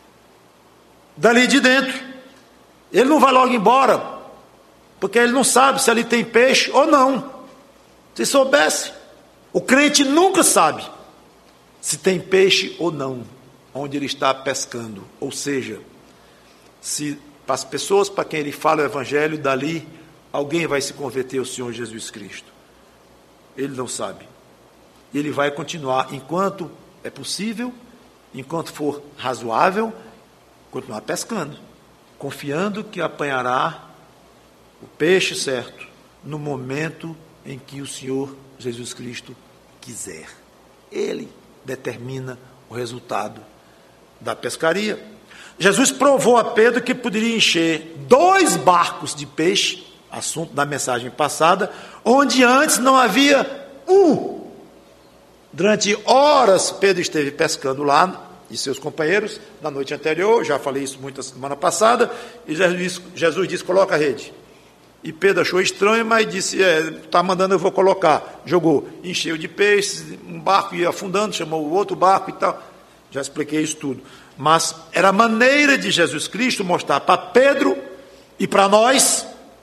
dali de dentro. Ele não vai logo embora, porque ele não sabe se ali tem peixe ou não. Se soubesse, o crente nunca sabe se tem peixe ou não, onde ele está pescando. Ou seja, se para as pessoas para quem ele fala o evangelho, dali alguém vai se converter ao Senhor Jesus Cristo. Ele não sabe. E ele vai continuar, enquanto é possível, enquanto for razoável, continuar pescando, confiando que apanhará o peixe certo no momento em que o Senhor Jesus Cristo quiser. Ele determina o resultado da pescaria. Jesus provou a Pedro que poderia encher dois barcos de peixe, assunto da mensagem passada, onde antes não havia um. Durante horas Pedro esteve pescando lá, e seus companheiros, na noite anterior, já falei isso muito a semana passada, e Jesus, Jesus disse, coloca a rede. E Pedro achou estranho, mas disse, está é, mandando, eu vou colocar. Jogou, encheu de peixes, um barco ia afundando, chamou o outro barco e tal. Já expliquei isso tudo. Mas era a maneira de Jesus Cristo mostrar para Pedro e para nós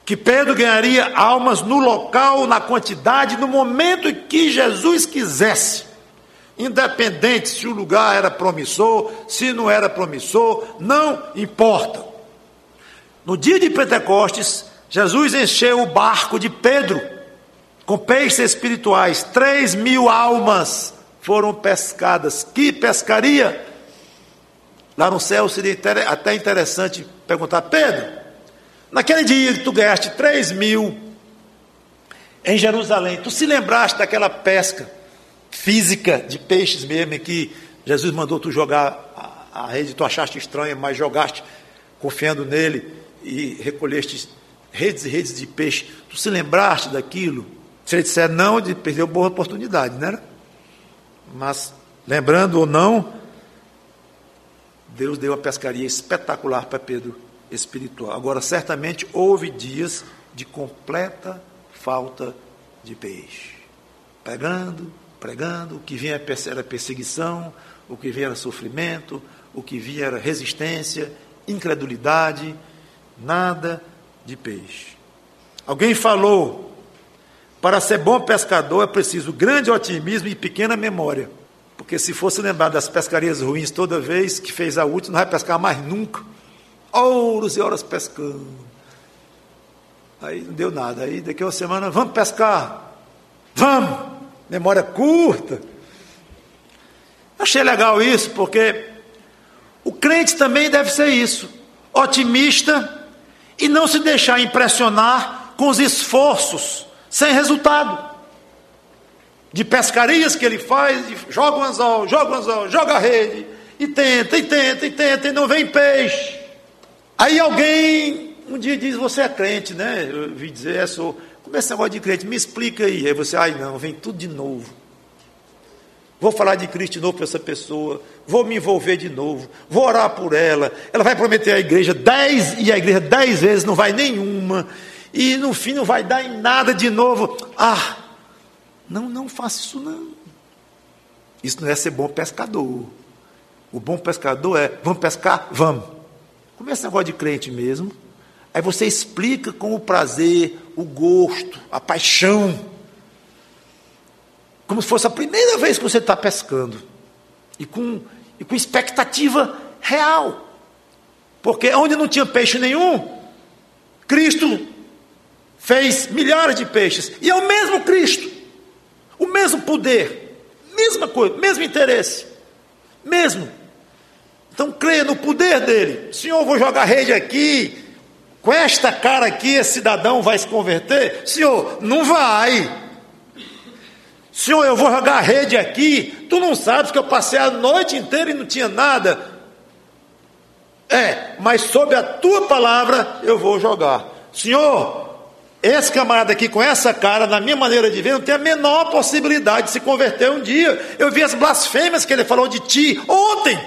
que Pedro ganharia almas no local, na quantidade, no momento em que Jesus quisesse, independente se o lugar era promissor, se não era promissor, não importa. No dia de Pentecostes, Jesus encheu o barco de Pedro com peixes espirituais. Três mil almas foram pescadas. Que pescaria! Lá no céu seria até interessante perguntar: Pedro, naquele dia que tu ganhaste três mil em Jerusalém, tu se lembraste daquela pesca física de peixes mesmo, em que Jesus mandou tu jogar a, a rede, tu achaste estranha, mas jogaste confiando nele e recolheste redes e redes de peixe? Tu se lembraste daquilo? Se ele disser não, ele perdeu boa oportunidade, não era? Mas, lembrando ou não, Deus deu uma pescaria espetacular para Pedro, espiritual. Agora, certamente houve dias de completa falta de peixe. Pregando, pregando, o que vinha era perseguição, o que vinha era sofrimento, o que vinha era resistência, incredulidade, nada de peixe. Alguém falou: para ser bom pescador é preciso grande otimismo e pequena memória. Porque se fosse lembrar das pescarias ruins toda vez que fez a última, não vai pescar mais nunca. Horas e horas pescando. Aí não deu nada. Aí daqui a uma semana, vamos pescar. Vamos! Memória curta. Achei legal isso, porque o crente também deve ser isso. Otimista e não se deixar impressionar com os esforços sem resultado. De pescarias que ele faz, joga um anzol, joga um anzol, joga a rede, e tenta, e tenta, e tenta, e não vem peixe. Aí alguém um dia diz: você é crente, né? Eu ouvi dizer: é, sou. Como é esse negócio de crente? Me explica aí. Aí você: ai não, vem tudo de novo. Vou falar de Cristo de novo para essa pessoa, vou me envolver de novo, vou orar por ela, ela vai prometer à igreja dez, e a igreja dez vezes não vai nenhuma, e no fim não vai dar em nada de novo. Ah, não, não faça isso não. Isso não é ser bom pescador. O bom pescador é: vamos pescar? Vamos. Como é esse negócio de crente mesmo? Aí você explica com o prazer, o gosto, a paixão, como se fosse a primeira vez que você está pescando, e com, e com expectativa real, porque onde não tinha peixe nenhum, Cristo fez milhares de peixes, e é o mesmo Cristo, o mesmo poder, mesma coisa, mesmo interesse, mesmo. Então creia no poder dele. Senhor, eu vou jogar rede aqui, com esta cara aqui, esse cidadão vai se converter? Senhor, não vai. Senhor, eu vou jogar a rede aqui, tu não sabes que eu passei a noite inteira e não tinha nada? É, mas sob a tua palavra eu vou jogar. Senhor, esse camarada aqui com essa cara, na minha maneira de ver, não tem a menor possibilidade de se converter um dia. Eu vi as blasfêmias que ele falou de ti ontem.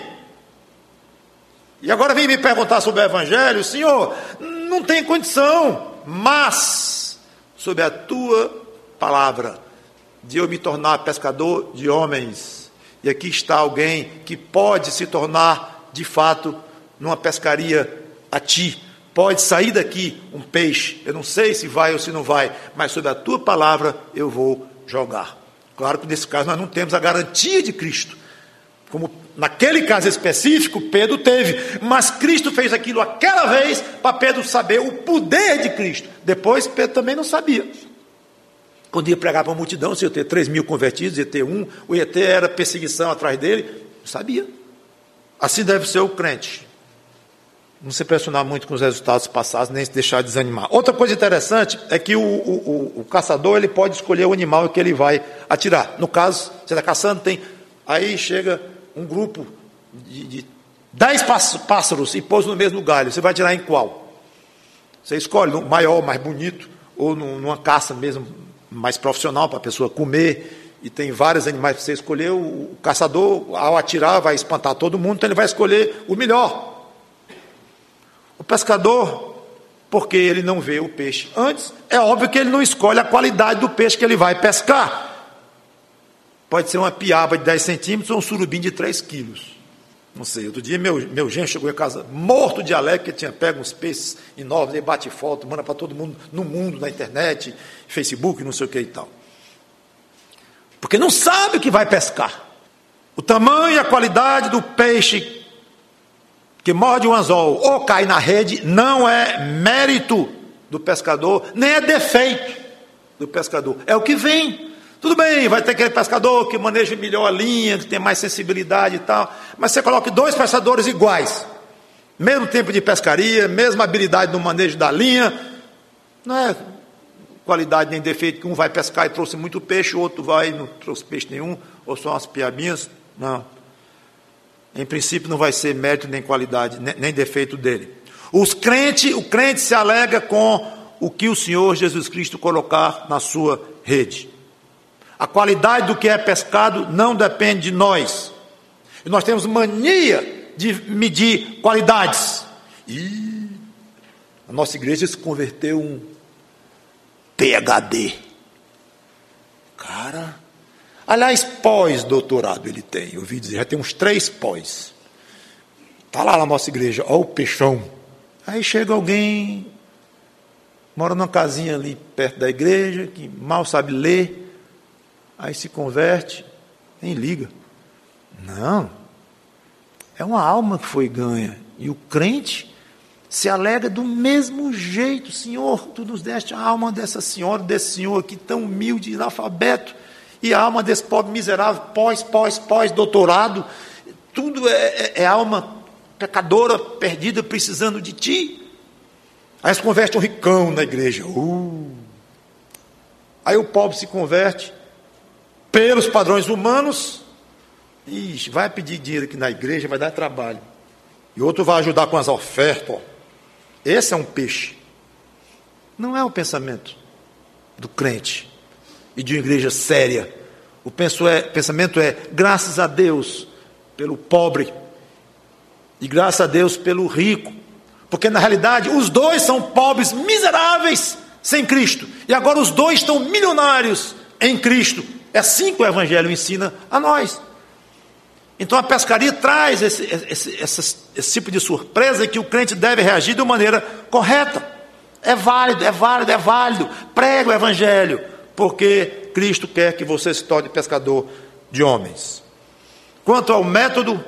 E agora vem me perguntar sobre o evangelho. Senhor, não tem condição, mas sob a tua palavra, de eu me tornar pescador de homens. E aqui está alguém que pode se tornar, de fato, numa pescaria a ti. Pode sair daqui um peixe. Eu não sei se vai ou se não vai, mas sob a tua palavra eu vou jogar. Claro que nesse caso nós não temos a garantia de Cristo, como naquele caso específico Pedro teve, mas Cristo fez aquilo aquela vez para Pedro saber o poder de Cristo. Depois Pedro também não sabia. Quando ia pregar para a multidão, se ia ter três mil convertidos, ia ter um, ou ia ter era perseguição atrás dele, não sabia. Assim deve ser o crente. Não se impressionar muito com os resultados passados, nem se deixar desanimar. Outra coisa interessante é que o, o, o, o caçador ele pode escolher o animal que ele vai atirar. No caso, você está caçando, tem, aí chega um grupo de, de dez pássaros e pôs no mesmo galho. Você vai atirar em qual? Você escolhe no maior, mais bonito, ou numa caça mesmo mais profissional para a pessoa comer, e tem vários animais para você escolher. O caçador, ao atirar, vai espantar todo mundo, então ele vai escolher o melhor. O pescador, porque ele não vê o peixe antes, é óbvio que ele não escolhe a qualidade do peixe que ele vai pescar. Pode ser uma piaba de dez centímetros ou um surubim de três quilos. Não sei, outro dia meu, meu genro chegou em casa morto de alegre, que tinha pego uns peixes enormes, ele bate foto, manda para todo mundo no mundo, na internet, Facebook, não sei o que e tal. Porque não sabe o que vai pescar. O tamanho e a qualidade do peixe que morde o anzol ou cai na rede não é mérito do pescador, nem é defeito do pescador, é o que vem. Tudo bem, vai ter aquele pescador que maneja melhor a linha, que tem mais sensibilidade e tal, mas você coloca dois pescadores iguais, mesmo tempo de pescaria, mesma habilidade no manejo da linha, não é qualidade nem defeito, que um vai pescar e trouxe muito peixe, o outro vai e não trouxe peixe nenhum, ou só umas piabinhas, não. Em princípio não vai ser mérito nem qualidade, nem, nem defeito dele. Os crentes, o crente se alega com o que o Senhor Jesus Cristo colocar na sua rede. A qualidade do que é pescado não depende de nós. E nós temos mania de medir qualidades. E a nossa igreja se converteu um P H D. Cara, aliás, pós-doutorado ele tem, eu ouvi dizer, já tem uns três pós. Está lá na nossa igreja, olha o peixão. Aí chega alguém, mora numa casinha ali perto da igreja, que mal sabe ler, aí se converte, nem liga. Não, é uma alma que foi ganha, e o crente se alega do mesmo jeito. Senhor, tu nos deste a alma dessa senhora, desse senhor aqui tão humilde, analfabeto, e a alma desse pobre miserável, pós, pós, pós, doutorado, tudo é, é, é alma pecadora, perdida, precisando de ti. Aí se converte um ricão na igreja. Uh. Aí o pobre se converte pelos padrões humanos. Ixi, vai pedir dinheiro aqui na igreja, vai dar trabalho. E outro vai ajudar com as ofertas. Ó. Esse é um peixe. Não é o pensamento do crente e de uma igreja séria. O pensamento é, graças a Deus pelo pobre e graças a Deus pelo rico, porque na realidade os dois são pobres miseráveis sem Cristo, e agora os dois estão milionários em Cristo. É assim que o Evangelho ensina a nós. Então a pescaria traz esse, esse, esse, esse tipo de surpresa, que o crente deve reagir de uma maneira correta. É válido, é válido, é válido. Prega o Evangelho, porque Cristo quer que você se torne pescador de homens. Quanto ao método,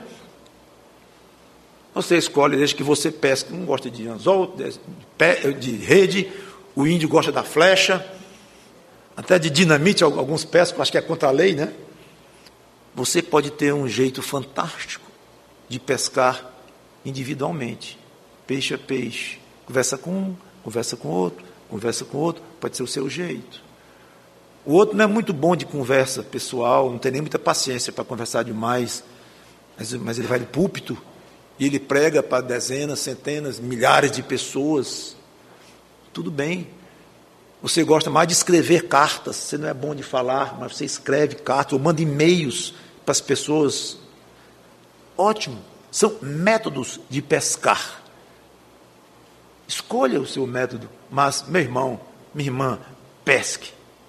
você escolhe desde que você pesque. Não gosta de anzol, de, de rede, o índio gosta da flecha, até de dinamite, alguns pescam, acho que é contra a lei, né? Você pode ter um jeito fantástico de pescar individualmente, peixe a peixe, conversa com um, conversa com outro, conversa com outro, pode ser o seu jeito. O outro não é muito bom de conversa pessoal, não tem nem muita paciência para conversar demais, mas, mas ele vai no púlpito e ele prega para dezenas, centenas, milhares de pessoas. Tudo bem. Você gosta mais de escrever cartas, você não é bom de falar, mas você escreve cartas ou manda e-mails para as pessoas. Ótimo. São métodos de pescar. Escolha o seu método, mas, meu irmão, minha irmã, pesque.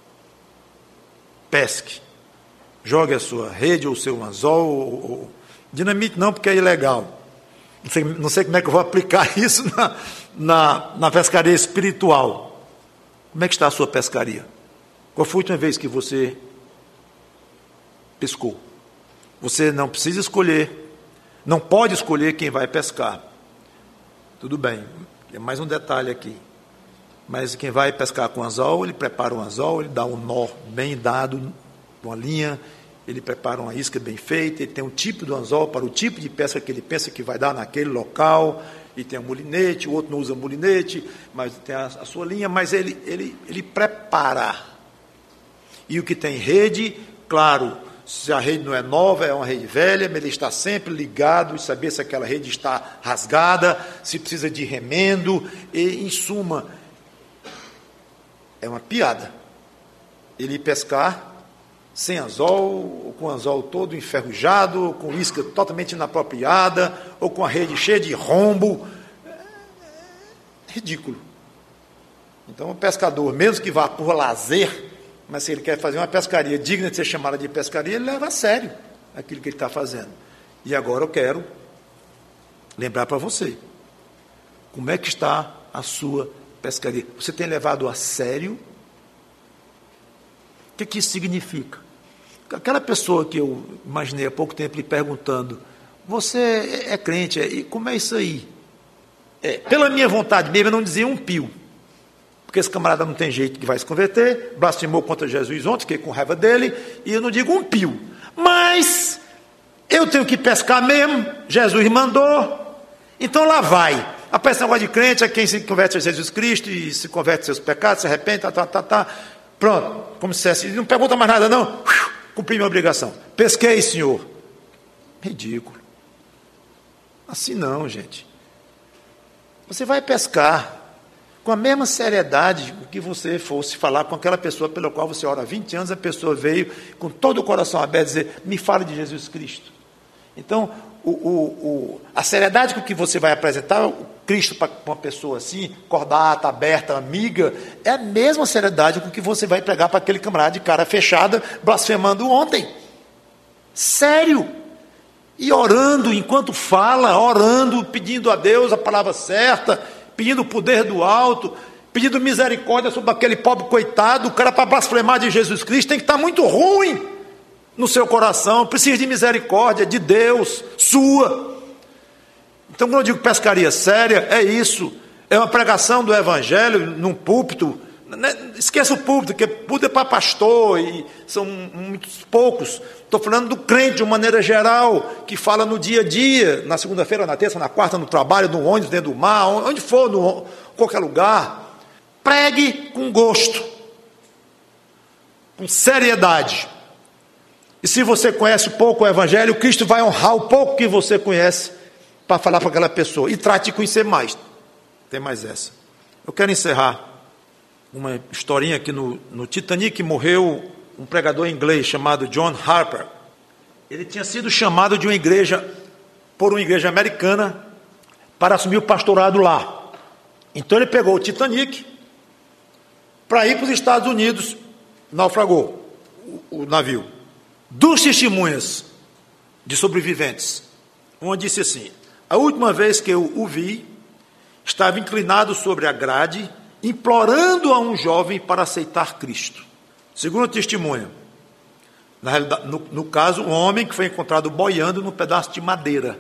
Pesque. Jogue a sua rede ou o seu anzol. Ou, ou... Dinamite não, porque é ilegal. Não sei, não sei como é que eu vou aplicar isso na, na, na pescaria espiritual. Como é que está a sua pescaria? Qual foi a última vez que você pescou? Você não precisa escolher, não pode escolher quem vai pescar. Tudo bem, tem mais um detalhe aqui. Mas quem vai pescar com anzol, ele prepara um anzol, ele dá um nó bem dado, uma linha, ele prepara uma isca bem feita, ele tem um tipo do anzol para o tipo de pesca que ele pensa que vai dar naquele local, e tem um mulinete, o outro não usa mulinete, mas tem a, a sua linha, mas ele, ele, ele prepara. E o que tem rede, claro, se a rede não é nova, é uma rede velha, mas ele está sempre ligado, e saber se aquela rede está rasgada, se precisa de remendo, e em suma, é uma piada ele pescar sem anzol, ou com o anzol todo enferrujado, ou com isca totalmente inapropriada, ou com a rede cheia de rombo. É ridículo. Então o pescador, mesmo que vá por lazer, mas se ele quer fazer uma pescaria digna de ser chamada de pescaria, ele leva a sério aquilo que ele está fazendo. E agora eu quero lembrar para você, como é que está a sua pescaria? Você tem levado a sério? O que, que isso significa? Aquela pessoa que eu imaginei há pouco tempo lhe perguntando, você é crente, e como é isso aí? É, pela minha vontade mesmo, eu não dizia um pio, porque esse camarada não tem jeito que vai se converter, blasfemou contra Jesus ontem, fiquei com raiva dele, e eu não digo um pio, mas eu tenho que pescar mesmo, Jesus mandou, então lá vai. A peça negócio de crente é quem se converte a Jesus Cristo e se converte aos seus pecados, se arrepende, tá, tá, tá, tá. Pronto, como se dissesse, não pergunta mais nada não, cumpri minha obrigação, pesquei, Senhor. Ridículo. Assim não, gente. Você vai pescar com a mesma seriedade que você fosse falar com aquela pessoa pela qual você ora há vinte anos, a pessoa veio com todo o coração aberto dizer, me fale de Jesus Cristo. Então, o, o, o, a seriedade com que você vai apresentar o Cristo para uma pessoa assim, cordata, aberta, amiga, é a mesma seriedade com que você vai pregar para aquele camarada de cara fechada, blasfemando ontem. Sério. E orando enquanto fala, orando, pedindo a Deus a palavra certa, pedindo o poder do alto, pedindo misericórdia sobre aquele pobre coitado. O cara, para blasfemar de Jesus Cristo, tem que estar muito ruim no seu coração, precisa de misericórdia de Deus, sua. Então, quando eu digo pescaria séria, é isso, é uma pregação do Evangelho num púlpito. Esqueça o púlpito, porque púlpito é para pastor, e são muitos poucos. Estou falando do crente de uma maneira geral, que fala no dia a dia, na segunda-feira, na terça, na quarta, no trabalho, no ônibus, dentro do mar, onde for, no qualquer lugar. Pregue com gosto, com seriedade. E se você conhece pouco o Evangelho, Cristo vai honrar o pouco que você conhece para falar para aquela pessoa. E trate de conhecer mais. Tem mais essa. Eu quero encerrar uma historinha que no, no Titanic morreu um pregador inglês chamado John Harper. Ele tinha sido chamado de uma igreja, por uma igreja americana, para assumir o pastorado lá. Então ele pegou o Titanic para ir para os Estados Unidos, naufragou o, o navio. Duas testemunhas de sobreviventes. Uma disse assim, a última vez que eu o vi, estava inclinado sobre a grade, implorando a um jovem para aceitar Cristo. Segunda testemunha, na realidade, no, no caso, um homem que foi encontrado boiando num pedaço de madeira.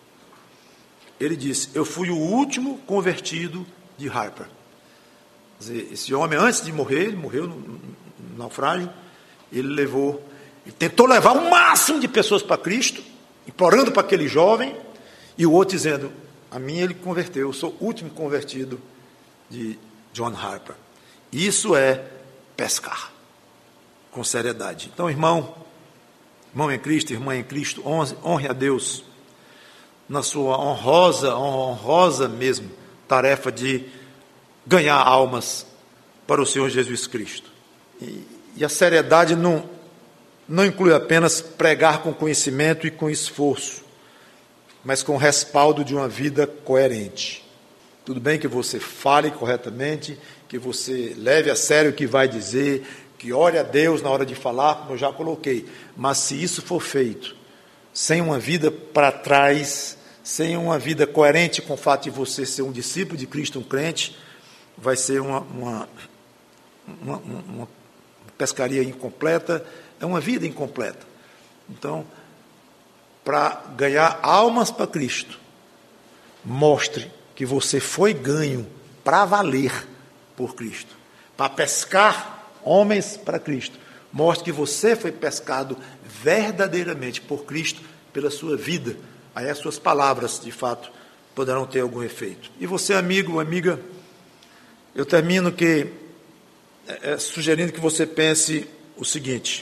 Ele disse, eu fui o último convertido de Harper. Quer dizer, esse homem, antes de morrer, ele morreu no, no naufrágio, ele levou, ele tentou levar o máximo de pessoas para Cristo, implorando para aquele jovem, e o outro dizendo, a mim ele converteu, eu sou o último convertido de John Harper. Isso é pescar com seriedade. Então, irmão, irmão em Cristo, irmã em Cristo, honre a Deus na sua honrosa, honrosa mesmo, tarefa de ganhar almas para o Senhor Jesus Cristo. E, e a seriedade não, não inclui apenas pregar com conhecimento e com esforço, mas com o respaldo de uma vida coerente. Tudo bem que você fale corretamente, que você leve a sério o que vai dizer, que ore a Deus na hora de falar, como eu já coloquei. Mas se isso for feito sem uma vida para trás, sem uma vida coerente com o fato de você ser um discípulo de Cristo, um crente, vai ser uma, uma, uma, uma pescaria incompleta, é uma vida incompleta. Então, para ganhar almas para Cristo, mostre que você foi ganho para valer por Cristo. Para pescar homens para Cristo, mostre que você foi pescado verdadeiramente por Cristo, pela sua vida. Aí as suas palavras, de fato, poderão ter algum efeito. E você, amigo, amiga, eu termino que, é, sugerindo que você pense o seguinte,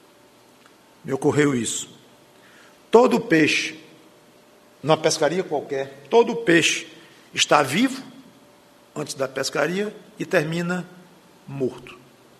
me ocorreu isso. Todo peixe, numa pescaria qualquer, todo peixe está vivo antes da pescaria e termina morto.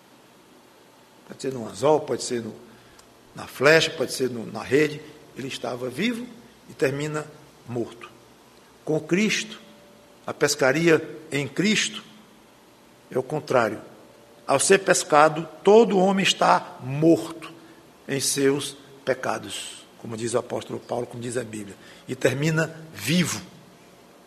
Pode ser no anzol, pode ser no, na flecha, pode ser no, na rede. Ele estava vivo e termina morto. Com Cristo, a pescaria em Cristo é o contrário. Ao ser pescado, todo homem está morto em seus pecados, como diz o apóstolo Paulo, como diz a Bíblia, e termina vivo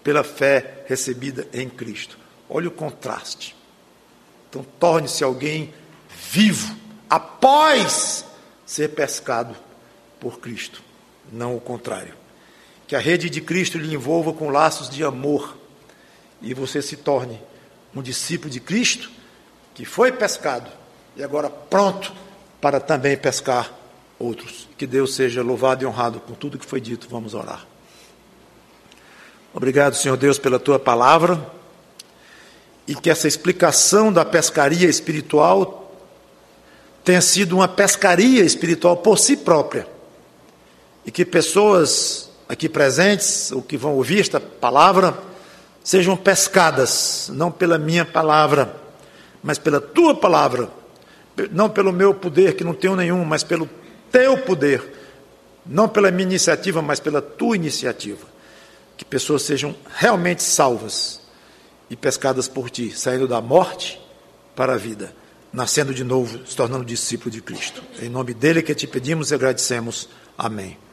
pela fé recebida em Cristo. Olha o contraste. Então, torne-se alguém vivo após ser pescado por Cristo, não o contrário. Que a rede de Cristo lhe envolva com laços de amor e você se torne um discípulo de Cristo que foi pescado e agora pronto para também pescar outros. Que Deus seja louvado e honrado por tudo que foi dito. Vamos orar. Obrigado, Senhor Deus, pela Tua palavra e que essa explicação da pescaria espiritual tenha sido uma pescaria espiritual por si própria e que pessoas aqui presentes, ou que vão ouvir esta palavra, sejam pescadas, não pela minha palavra, mas pela Tua palavra, não pelo meu poder, que não tenho nenhum, mas pelo Teu poder, não pela minha iniciativa, mas pela Tua iniciativa. Que pessoas sejam realmente salvas e pescadas por Ti, saindo da morte para a vida, nascendo de novo, se tornando discípulo de Cristo. Em nome dEle que Te pedimos e agradecemos. Amém.